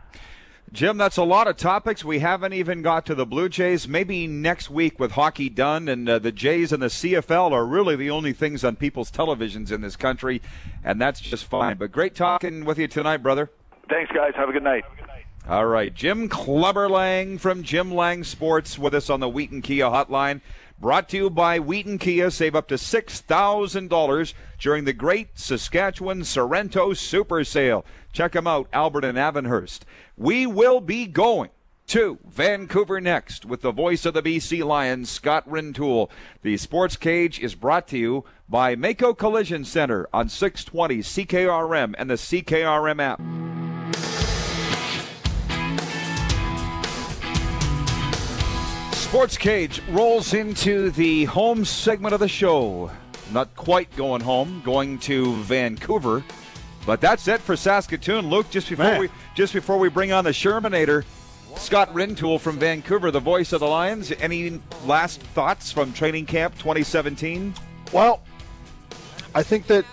Jim, that's a lot of topics. We haven't even got to the Blue Jays. Maybe next week with hockey done, and uh, the Jays and the C F L are really the only things on people's televisions in this country, and that's just fine. But great talking with you tonight, brother. Thanks, guys. Have a good night. All right, Jim Clubberlang from Jim Lang Sports with us on the Wheaton Kia Hotline. Brought to you by Wheaton Kia. Save up to six thousand dollars during the Great Saskatchewan Sorrento Super Sale. Check them out, Albert and Avonhurst. We will be going to Vancouver next with the voice of the B C Lions, Scott Rintoul. The Sports Cage is brought to you by Mako Collision Center on six twenty C K R M and the C K R M app. Sports Cage rolls into the home segment of the show. Not quite going home, going to Vancouver. But that's it for Saskatoon. Luke, just before Man. we just before we bring on the Shermanator, Scott Rintoul from Vancouver, the voice of the Lions. Any last thoughts from training camp twenty seventeen? Well, I think that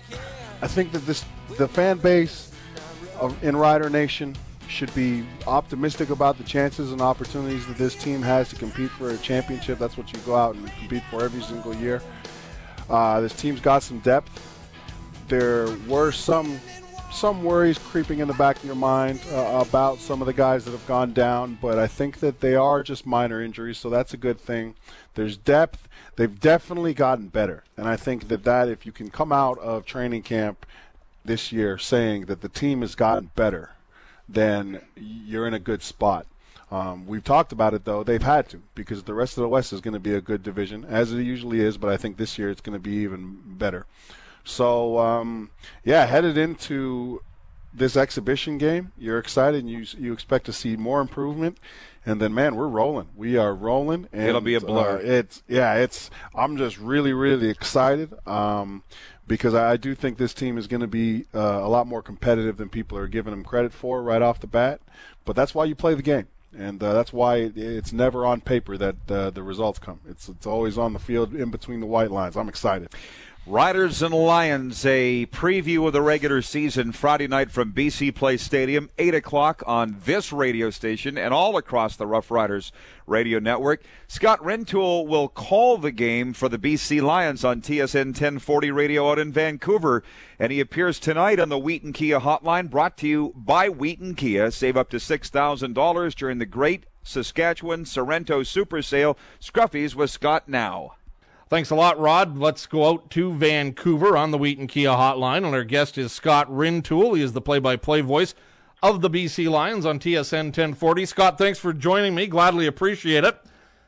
I think that this the fan base of, in Rider Nation should be optimistic about the chances and opportunities that this team has to compete for a championship. That's what you go out and compete for every single year. Uh, this team's got some depth. There were some some worries creeping in the back of your mind uh, about some of the guys that have gone down, but I think that they are just minor injuries, so that's a good thing. There's depth. They've definitely gotten better, and I think that, that if you can come out of training camp this year saying that the team has gotten better, then you're in a good spot. Um, we've talked about it, though. They've had to, because the rest of the West is going to be a good division, as it usually is, but I think this year it's going to be even better. So, um, yeah, headed into this exhibition game, you're excited and you you expect to see more improvement. And then, man, we're rolling. We are rolling. And, It'll be a blur. Uh, it's yeah, it's. I'm just really, really excited um, because I, I do think this team is going to be uh, a lot more competitive than people are giving them credit for right off the bat. But that's why you play the game. And uh, that's why it, it's never on paper that uh, the results come. It's it's always on the field in between the white lines. I'm excited. Riders and Lions, a preview of the regular season Friday night from B C Place Stadium, eight o'clock on this radio station and all across the Rough Riders radio network. Scott Rintoul will call the game for the B C Lions on T S N ten forty radio out in Vancouver, and he appears tonight on the Wheaton Kia Hotline, brought to you by Wheaton Kia. Save up to six thousand dollars during the Great Saskatchewan Sorrento Super Sale. Scruffy's with Scott now. Thanks a lot, Rod. Let's go out to Vancouver on the Wheaton Kia Hotline, and our guest is Scott Rintoul. He is the play-by-play voice of the B C Lions on T S N ten forty. Scott, thanks for joining me. Gladly appreciate it.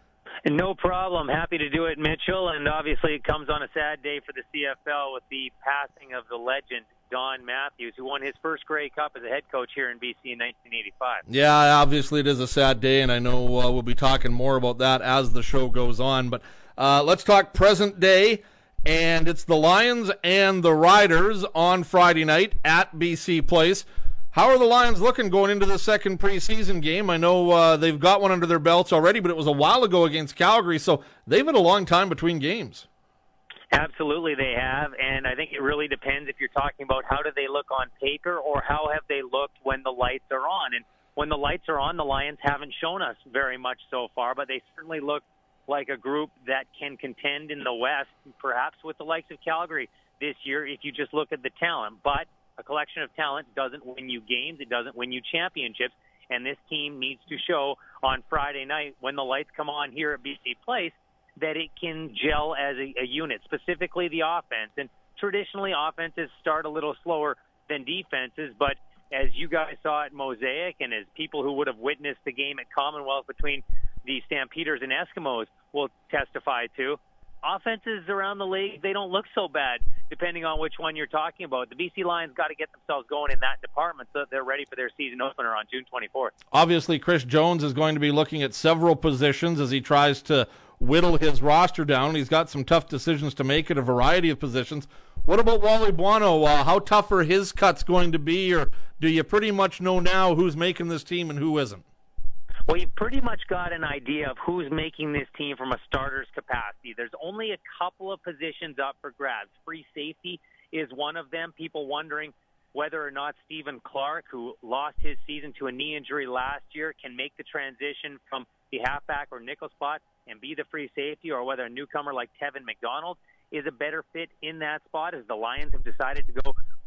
No problem. Happy to do it, Mitchell. And obviously it comes on a sad day for the C F L with the passing of the legend, Don Matthews, who won his first Grey Cup as a head coach here in B C in nineteen eighty-five. Yeah, obviously it is a sad day, and I know uh, we'll be talking more about that as the show goes on. But uh, let's talk present day, and it's the Lions and the Riders on Friday night at B C Place. How are the Lions looking going into the second preseason game? I know uh, they've got one under their belts already, but it was a while ago against Calgary, so they've had a long time between games. Absolutely they have, and I think it really depends if you're talking about how do they look on paper or how have they looked when the lights are on. And when the lights are on, the Lions haven't shown us very much so far, but they certainly look like a group that can contend in the West, perhaps with the likes of Calgary this year if you just look at the talent. But a collection of talent doesn't win you games, it doesn't win you championships, and this team needs to show on Friday night when the lights come on here at B C Place that it can gel as a, a unit, specifically the offense. And traditionally, offenses start a little slower than defenses, but as you guys saw at Mosaic and as people who would have witnessed the game at Commonwealth between the Stampeders and Eskimos will testify to, offenses around the league, they don't look so bad depending on which one you're talking about. The B C Lions got to get themselves going in that department so that they're ready for their season opener on June twenty-fourth. Obviously, Chris Jones is going to be looking at several positions as he tries to whittle his roster down. He's got some tough decisions to make at a variety of positions. What about Wally Buono? Uh, how tough are his cuts going to be, or do you pretty much know now who's making this team and who isn't? Well, you've pretty much got an idea of who's making this team from a starter's capacity. There's only a couple of positions up for grabs. Free safety is one of them. People wondering whether or not Stephen Clark, who lost his season to a knee injury last year, can make the transition from the halfback or nickel spot and be the free safety, or whether a newcomer like Tevin McDonald is a better fit in that spot, as the Lions have decided to go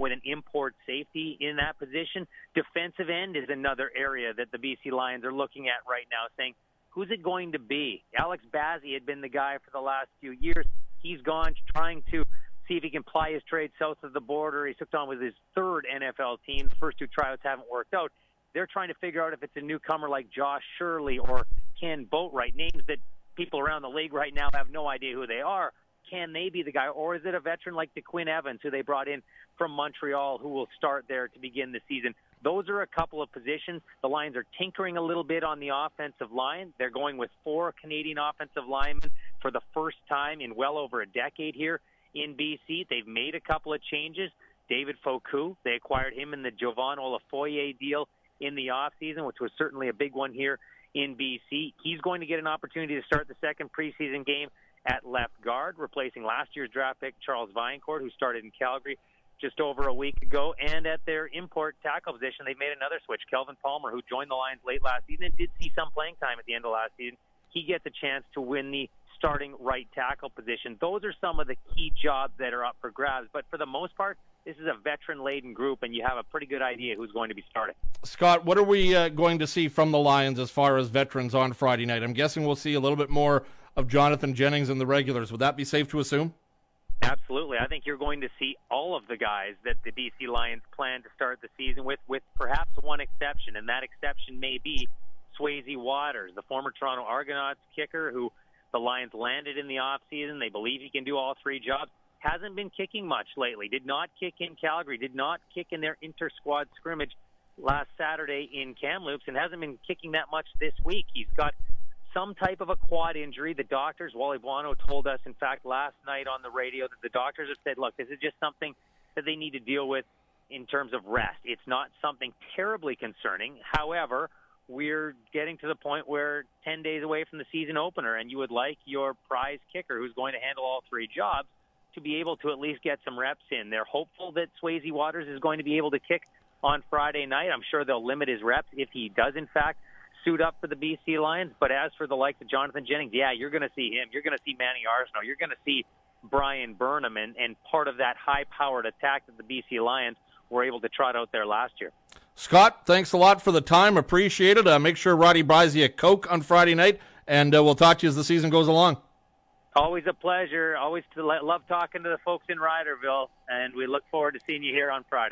with an import safety in that position. Defensive end is another area that the B C Lions are looking at right now, saying, who's it going to be? Alex Bazzi had been the guy for the last few years. He's gone trying to see if he can ply his trade south of the border. He's hooked on with his third N F L team. The first two tryouts haven't worked out. They're trying to figure out if it's a newcomer like Josh Shirley or Ken Boatwright, names that people around the league right now have no idea who they are. Can they be the guy? Or is it a veteran like DeQuinn Evans, who they brought in from Montreal, who will start there to begin the season? Those are a couple of positions. The Lions are tinkering a little bit on the offensive line. They're going with four Canadian offensive linemen for the first time in well over a decade here in B C. They've made a couple of changes. David Foucault, they acquired him in the Jovan Olafoye deal in the offseason, which was certainly a big one here in B C. He's going to get an opportunity to start the second preseason game at left guard, replacing last year's draft pick Charles Vinecourt, who started in Calgary just over a week ago. And at their import tackle position, they made another switch. Kelvin Palmer, who joined the Lions late last season and did see some playing time at the end of last season, he gets a chance to win the starting right tackle position. Those are some of the key jobs that are up for grabs. But for the most part, this is a veteran-laden group, and you have a pretty good idea who's going to be starting. Scott, what are we uh, going to see from the Lions as far as veterans on Friday night? I'm guessing we'll see a little bit more of Jonathan Jennings and the regulars. Would that be safe to assume? Absolutely. I think you're going to see all of the guys that the B C Lions plan to start the season with, with perhaps one exception, and that exception may be Swayze Waters, the former Toronto Argonauts kicker who the Lions landed in the offseason. They believe he can do all three jobs. Hasn't been kicking much lately. Did not kick in Calgary. Did not kick in their inter-squad scrimmage last Saturday in Kamloops, and hasn't been kicking that much this week. He's got some type of a quad injury. The doctors, Wally Buono told us, in fact, last night on the radio that the doctors have said, look, this is just something that they need to deal with in terms of rest. It's not something terribly concerning. However, we're getting to the point where ten days away from the season opener, and you would like your prize kicker, who's going to handle all three jobs, to be able to at least get some reps in. They're hopeful that Swayze Waters is going to be able to kick on Friday night. I'm sure they'll limit his reps if he does, in fact, suit up for the B C Lions. But as for the likes of Jonathan Jennings, yeah, you're going to see him. You're going to see Manny Arsenault. You're going to see Brian Burnham, and, and part of that high-powered attack that the B C Lions were able to trot out there last year. Scott, thanks a lot for the time. Appreciate it. Uh, make sure Roddy buys you a Coke on Friday night, and uh, we'll talk to you as the season goes along. Always a pleasure. Always to love talking to the folks in Riderville, and we look forward to seeing you here on Friday.